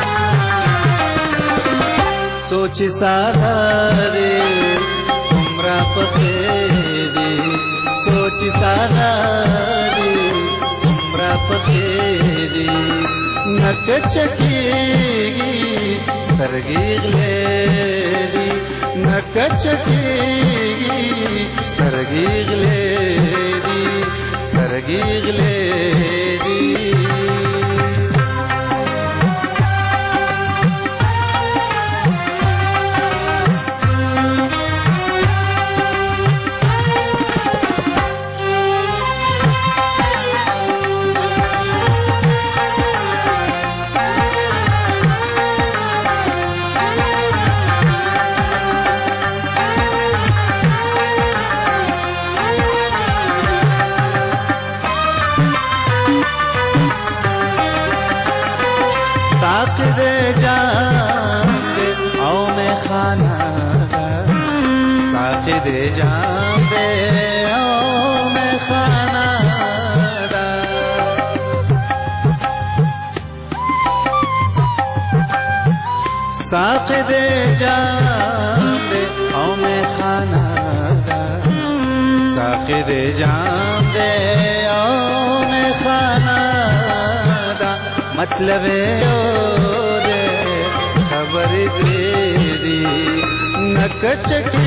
سوچ ساده دی عمره پخې دی سوچ ساده دی عمره پخې دی نک چکیږي سترګې غلې دي نک چکیږي سترګې غلې دي سترګې غلې دي. दे जान दे ओ मैं खाना दा साथ दे जान दे ओ मैं खाना दा साथ दे जान दे ओ मैं खाना दा मतलब ओ दे खबर दे दी नक चकी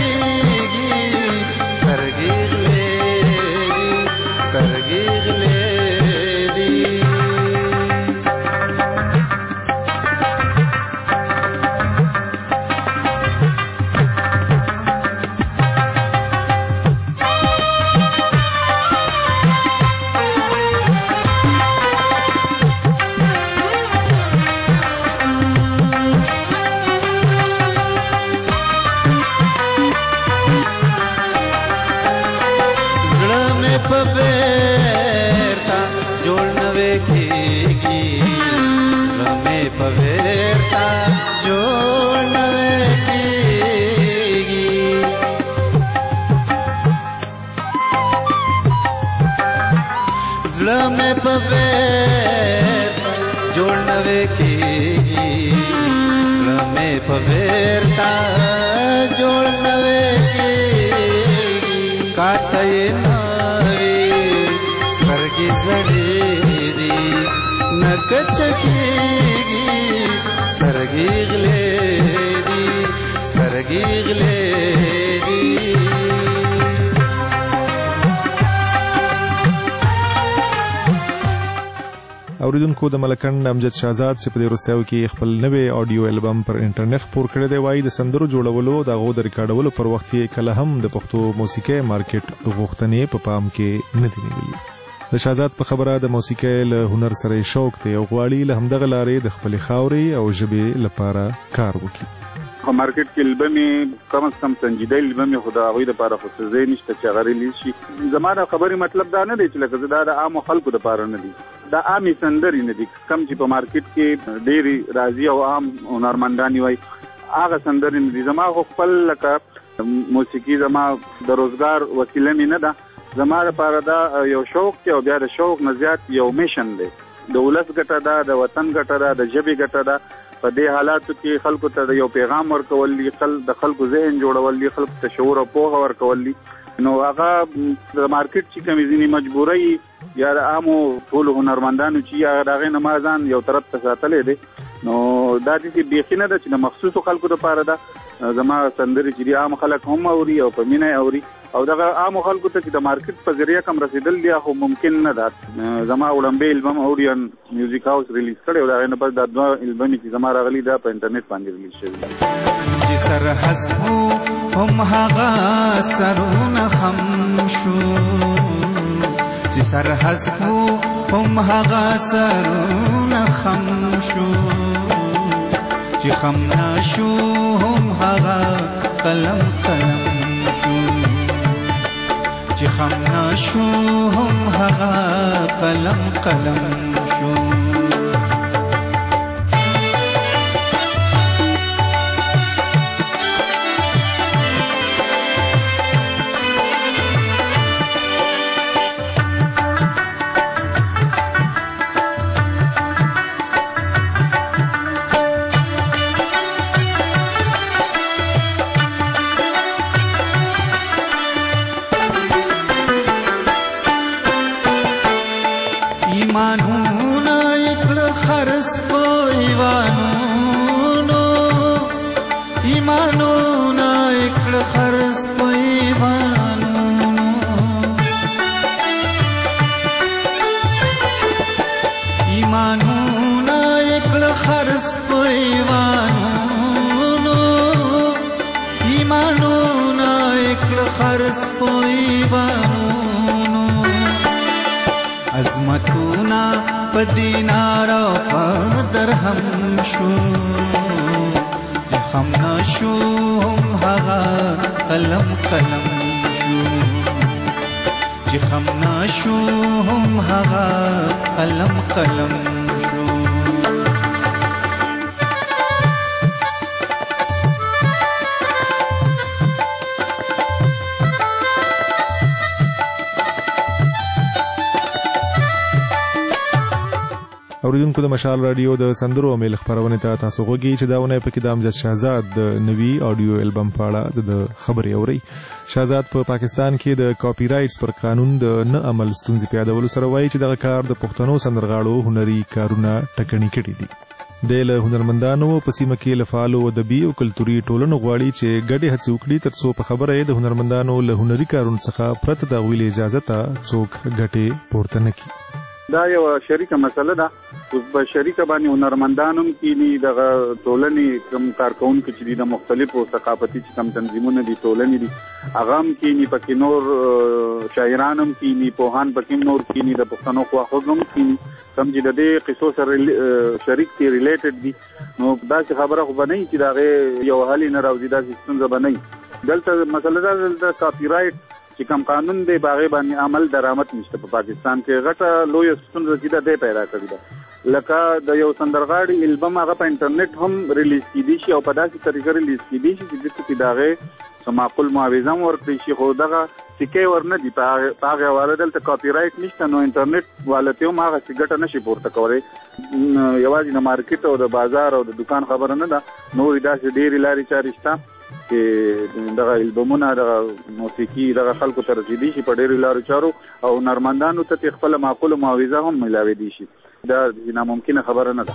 اوریدونکو د ملکند امجد شهزاد چې په دې وروستیو کې خپل نوی آډیو البم پر انټرنیټ خپور کړی دی وایي د سندرو جوړولو د هغو د ریکارډولو پر وخت یې کله هم د پښتو موسیقۍ مارکیټ غوښتنې په پام کې نه دي نیولي. د شهزاد په خبره د موسیقۍ له هنر سره شوق دی او غواړي له همدغه لارې د خپلې خاورې او ژبې لپاره کار وکړي. په مارکیټ کې البمې کم از کم سنجیده البمې خو د هغوی دپاره خو څه ځای نشته چې هغه ریلیز شي. زما د خبرې مطلب دا نه دی چې لکه زه دا د عامو خلکو دپاره نه دي دا عامې سندرې نه دي کم چې په مارکیټ کې ډېرې راځي او عام هنرمندان وایي هغه سندرې نه دي. زما خو خپل لکه موسیقي زما د روزګار وسیله مې نه ده. زما دپاره دا یو شوق دی او بیا د شوق نه زیات یو میشن دی. د ولس ګټه ده د وطن ګټه ده د ژبې ګټه ده. په دې حالاتو کې خلکو ته یو پیغام ورکول دي د خلکو ذهن جوړول دي خلکو ته شعور او پوهه ورکول دي. نو هغه د مارکیټ چې کومې ځینې مجبورۍ یا د عامو ټولو هنرمندانو چې هغه د هغې نه ما ځان یو طرف ته ساتلی دی نو دا داسې بیخي نه ده چې د مخصوصو خلکو دپاره ده. زما سندرې چې دي عام خلک هم اوري او په مینه یې اوري او دغه عام خلکو ته چې د مارکیټ په ذریعہ کم رسیدل دی خو ممکن نه ده. زما وړاندې البم اوريان میوزیک هاوس ریلیز کړي او دا نه پس د دوه البم چې زما راغلي دا په انټرنیټ باندې ریلیز شوی. چې سر حسبو هم هغه سرونه خم شو، چې سر حسبو هم هغه سرونه خم شو، چې خم نشو هم هغه قلم قلم شو، چې خم نشو هم هغه قلم قلم شو. عظمتونا په دینار او په درهم شو، چې خم نشو هم هغه قلم قلم شو، چې خم نشو هم هغه قلم قلم شو. اوریدونکو د مشال رادیو د سندرو او میل خبرونه ته تاسو غوږی چې داونه په کې د امجد شهزاد د نوي آډیو البم په اړه د خبري اوري. شهزاد په پا پاکستان کې د کاپی رائټس پر قانون د نه عمل ستونزې پیادولو سره وایي چې دغه کار د پښتنو سندرغاړو هنري کارونه ټکني کړي دي. د له هنرمندانو په سیمه کې لفالو ادبي او کلتوري ټولنو غواړي چې ګډه هڅې وکړي ترڅو په خبره د هنرمندانو له هنري کارونو څخه پرته د غویل اجازه ته څوک ګټه پورته نه کړي. دا یو شریکه مسله ده. اوس په شریکه باندې هنرمندانم کینی د ټولنې کم کارکونکو چې د مختلفو ثقافتي کم تنظیمونو دي ټولنې دي هغه هم کینی پکې نور شاعرانم کینی پوهان پکې نور کینی د پښتنو خواخوږم کینی کم چې د دې قصو سره شریک دي ریلیټډ دي. نو دا څه خبره خو بنئ چې دا یو حل نه راوځي دا څنګه بنئ. دلته مسله ده د کاپی رائټ چې کوم قانون دی باغې باندې عمل درآمد نشته په پاکستان کې. غټه لوی ستونزه چې ده پیدا کړې ده لکه د یو سندرغاړي البم هغه په انټرنیټ هم ریلیز کیدی شي او په داسې طریقه ریلیز کیدی شي چې د دغه معقول معاوضه ورکړي شي خو دغه سکه ورنه دي په هغه حواله دلته کاپی رائټ نشته. نو انټرنیټ والته هم هغه څنګه نشي پورته کولای. یوازې د مارکیټ او د بازار او د دکان خبره نه ده. نو دا چې ډېری لارې چارې شته چې دغه البمونه دغه موسیقي دغه خلکو ته رسیدي شي په ډېرو لارو چارو او هنرمندانو ته خپل معقول معاوضه هم ملاوي دي شي. دا ناممکنه خبره نه ده.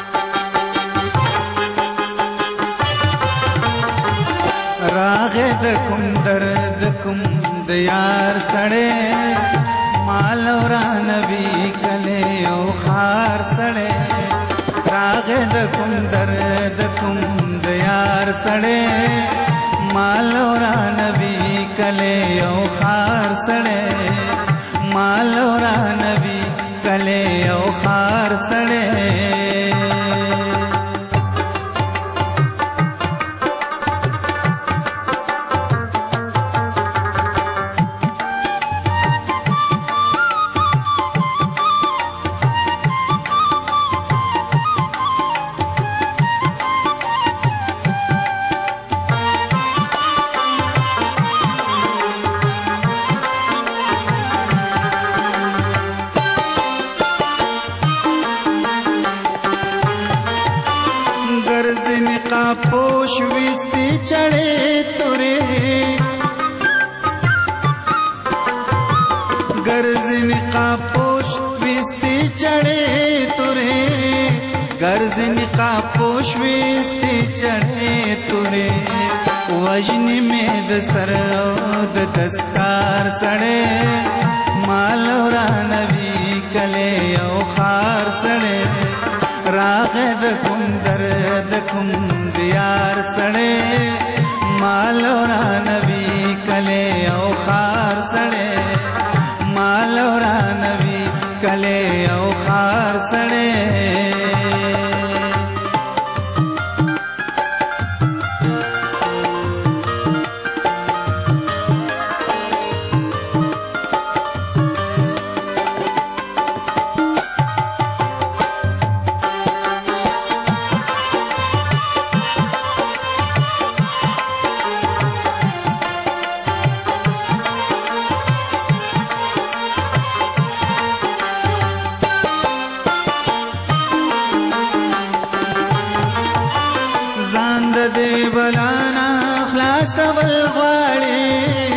راغه د کوم درد کوم د یار سړې مال ور نبی کله او خار سړې راغه د کوم درد کوم د یار سړې مال ور نبی کله او خار سړې مال ور نبی کله او خار سړې. پوش وستی چڑھے تورے گرزن کا پوش وستی چڑھے تورے گرزن کا پوش وستی چڑھے تورے وجنی می د سر او د دستار سړې مال ورا نبی کله او خار سړې راغه د کوم درد کوم دیار سړې مال ورا نبی کله او خار سړې مال ورا نبی کله او خار سړې دې بلانا خلاص ول غواړي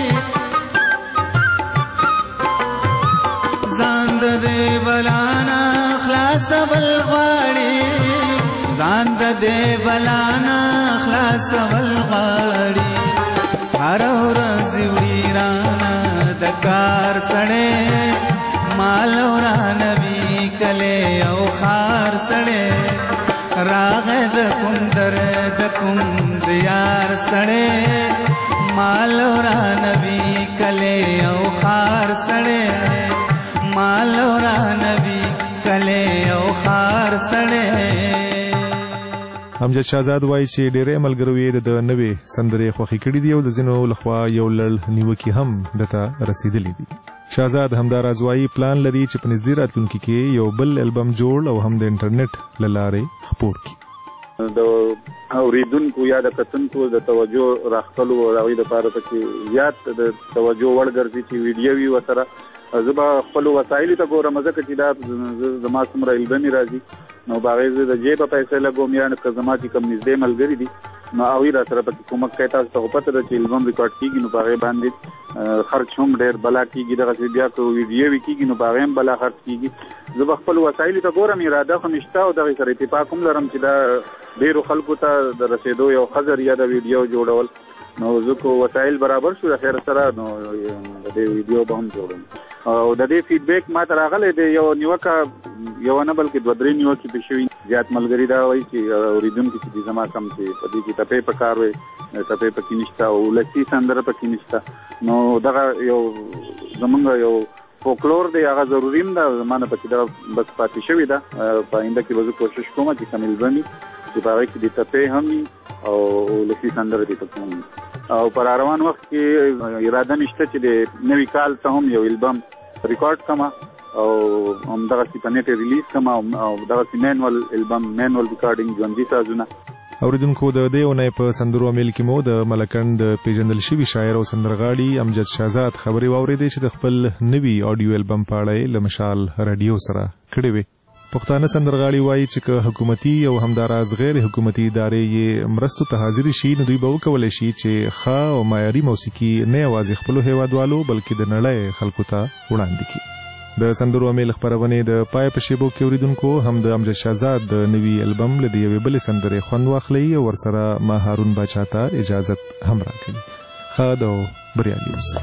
ځان دې بلانا خلاص ول غواړي ځان دې بلانا خلاص ول غواړي هر ورځ ویرانا د کار سړې مال ورا نبی کله او خار سړې راغه د کوم درد کوم دیار سړې مال ورا نبی کله او خار سړې مال ورا نبی کله او خار سړې امجد شهزاد وایي چې ډېرې ملګرو د نوې سندرې خوښې کړي دي او د ځینو لخوا یو لړ نیوکې هم دته رسیدلې دي. شهزاد همداراز وایي پلان لري چې په نږدې راتلونکي کې یو بل البم جوړ او هم د انټرنیټ له لارې خپور کړي. د اوریدونکو یا د کتونکو د توجه راخلو او هغوی دپاره پکې زیات د توجه وړ ګرځي چې ویډیو وي ورسره. زه به خپلو وسایلو ته ګورم ځکه چې دا زما څومره البمې راځي نو په هغې زه د جیبه پیسې لګوم یا که زما چې کوم نږدې ملګري دي نو هغوی را سره پکې کومک کوي. تاسو ته خو پته ده چې البم ریکارډ کېږي نو په هغې باندې خرچ هم ډېر بلا کېږي. دغسې بیا که ویډیو وي کېږي نو په هغې هم بلا خرچ کېږي. زه به خپلو وسایلو ته ګورم اراده خو مې شته او دغې سره اتفاق هم لرم چې دا ډېرو خلکو ته د رسېدو یو ښه ذریعه د ویډیو جوړول نو زه کو وسایل برابر شو د خیر سره نو د دې ویډیو به هم جوړوم او د دې فیډبیک ما ته راغلی دی. یو نیوکه یو نه بلکې دوه درې نیوکې پې شوي زیات ملګري دا وایي چې اورېدونکي چې دي زما کم چې په دې کې ټپې په کار وی ټپې پکې نشته او ولسي سندره پکې نشته نو دغه یو زمونږ یو فولکلور دی هغه ضروري هم ده زما نه پکې دغه بس پاتې شوې ده. په آینده کې به زه کوشش کوم چې کم البم وي چې په هغې کې د ټپې هم وي او ولسي سندره دې پکې هم وي او په راروان وخت کې اراده مې شته چې د نوي کال ته هم یو البم ریکارډ کما او همدغسې په نیټ ریلیز کما او دغسې مینول البم مینول ریکارډینګ ژوندي سازونه. اوریدونکو د دې اونۍ په سندرو امیل کې مو د ملکند پیژندل شوي شاعر او سندرغاړي امجد شهزاد خبرې واورېدې چې د خپل نوي آډیو البم په اړه یې له مشال رادیو سره کړې وې. پښتانه سندرغاړي وایي چې که حکومتي او همداراز غیر حکومتي ادارې یې مرستو ته حاضر شي نو دوی به وکولی شي چې ښه او معیاري موسیقي نه یوازې خپلو هیوادوالو بلکې د نړۍ خلکو ته وړاندې کړي. د سندرو امیل خپرونې د پای په شیبو کې اوریدونکو هم د امجد شهزاد د نوي البم له د یوې بلې سندرې خوند واخلئ او ورسره ما هارون باچا ته اجازت هم راکړي. ښه او بریالي اوسئ.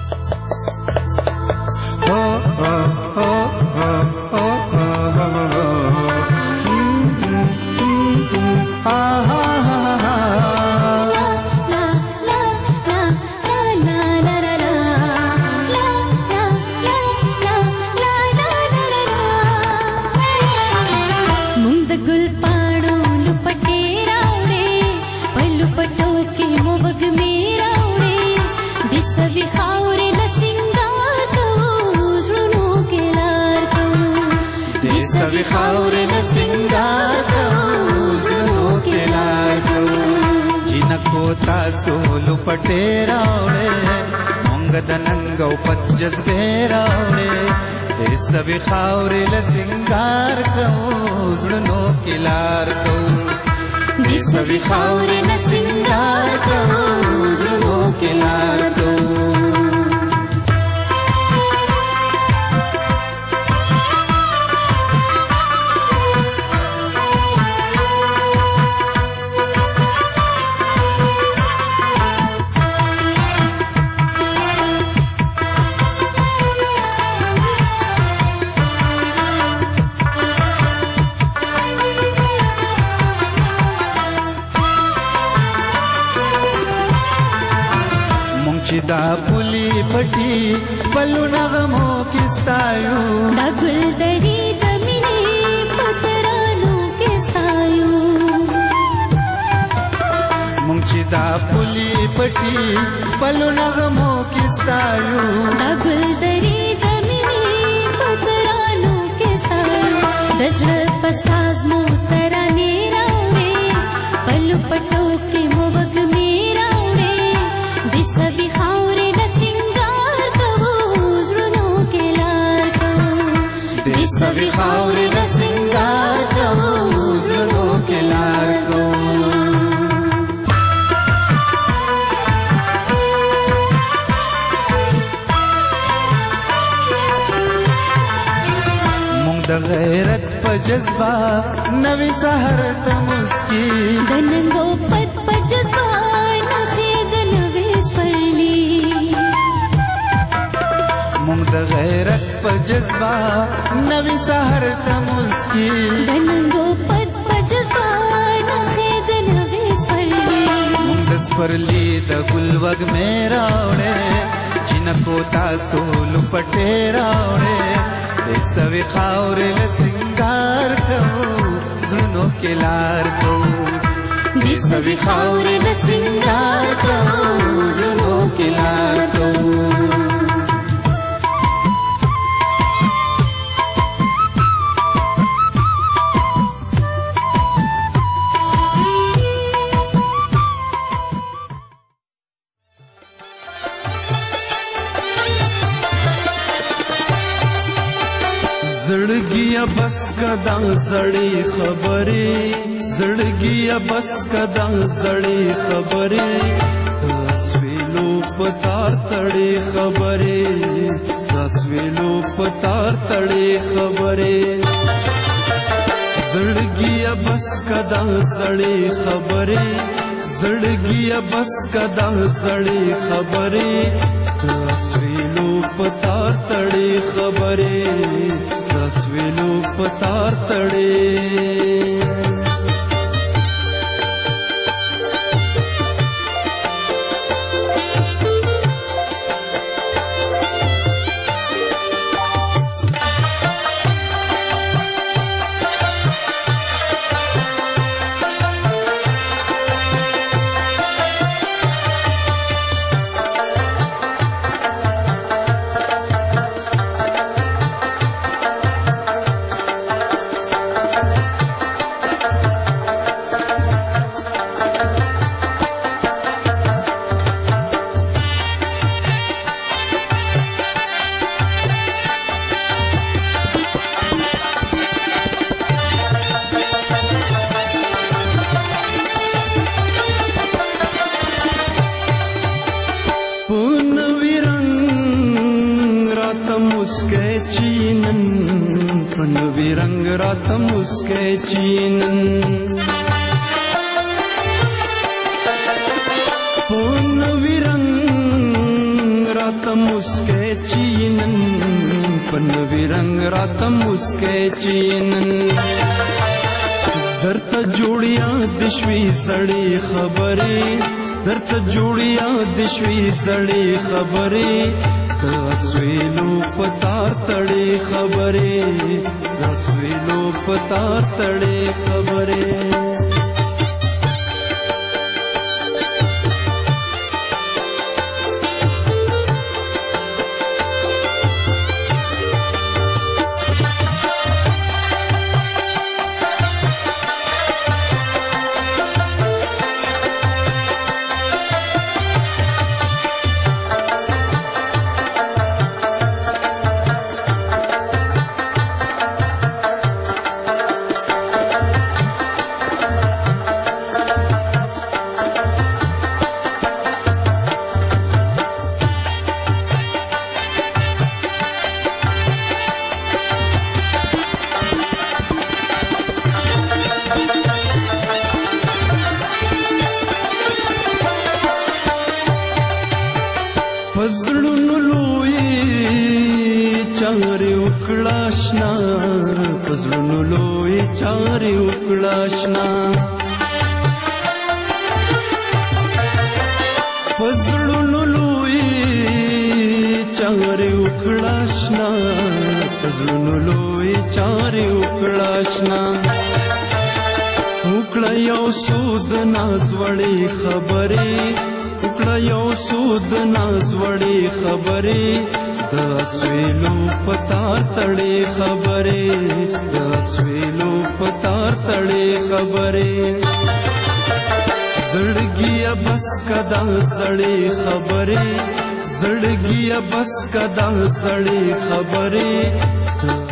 خاورې نه سنگار کوو زړونو کې لار کوو جنکو تاسو لپټې راوړې مونږ د ننګ او پت جذبې راوړې دې سوي خاورې نه سنگار کوو زړونو کې لار کوو دې سوي خاورې نه سنگار کوو زړونو کې لار کوو. دا پولی پټي بلو نغمو کې ستایو دا ګل دری د مینې پترانو کې ستایو مونږ چې دا پولی پټي بلو نغمو کې ستایو دا ګل دری د مینې پترانو کې ستایو د زړه پساز مو ترانې راوړې بلو پټو کې مو وږمې راوړې د سوي خاورې نه سنگار کوو زړونو کې لار کوو د سوي خاورې نه سنگار کوو زړونو کې لار کوو د غیرت په جذبه نوې سحر ته مسکی د ننګو پت په جذبه نخې د نوې سپرلی مونږ د غیرت په جذبه نوې سحر ته مسکی د ننګو پت په جذبه نخې د نوې سپرلی مونږ د سپرلی د ګل وږمې راوړې جنکو تاسو لپټې راوړې سوي خاورې له سنگار کوو زړونو کې لار کوو د سوي خاورې له سنگار کوو زړونو کې لار کوو زړګیا بس کدا زړې خبرې زړګیا بس کدا زړې خبرې تاسویلو پتار تړې خبرې تاسویلو پتار تړې خبرې زړګیا بس کدا زړې خبرې زړګیا بس کدا زړې خبرې تاسویلو پتار تړې خبرې تاسویلو پتار تړې रातम उसके चीनन पूनवी रंग रातम उसके चीनन पन्नवी रंग रातम उसके चीनन दर्त जोड़िया दिशवी सड़ी खबरे दर्त जोड़िया दिशवी सड़ी खबरे तस्वीलो पतार तड़े खबरे तस्वीलो पतार तड़े खबरे पजड़ुनु लोई चारे उकड़ाशना पजड़ुनु लोई चारे उकड़ाशना पजड़ुनु लोई زړونو لوی چارې وکړه اشنا وکړه یو سود ناز وړې خبرې وکړه یو سود ناز وړې خبرې د سویلو پتار تړې خبرې د سویلو پتار تړې خبرې زړګیا بس کدا زړې خبرې زړګیا بس کدا زړې خبرې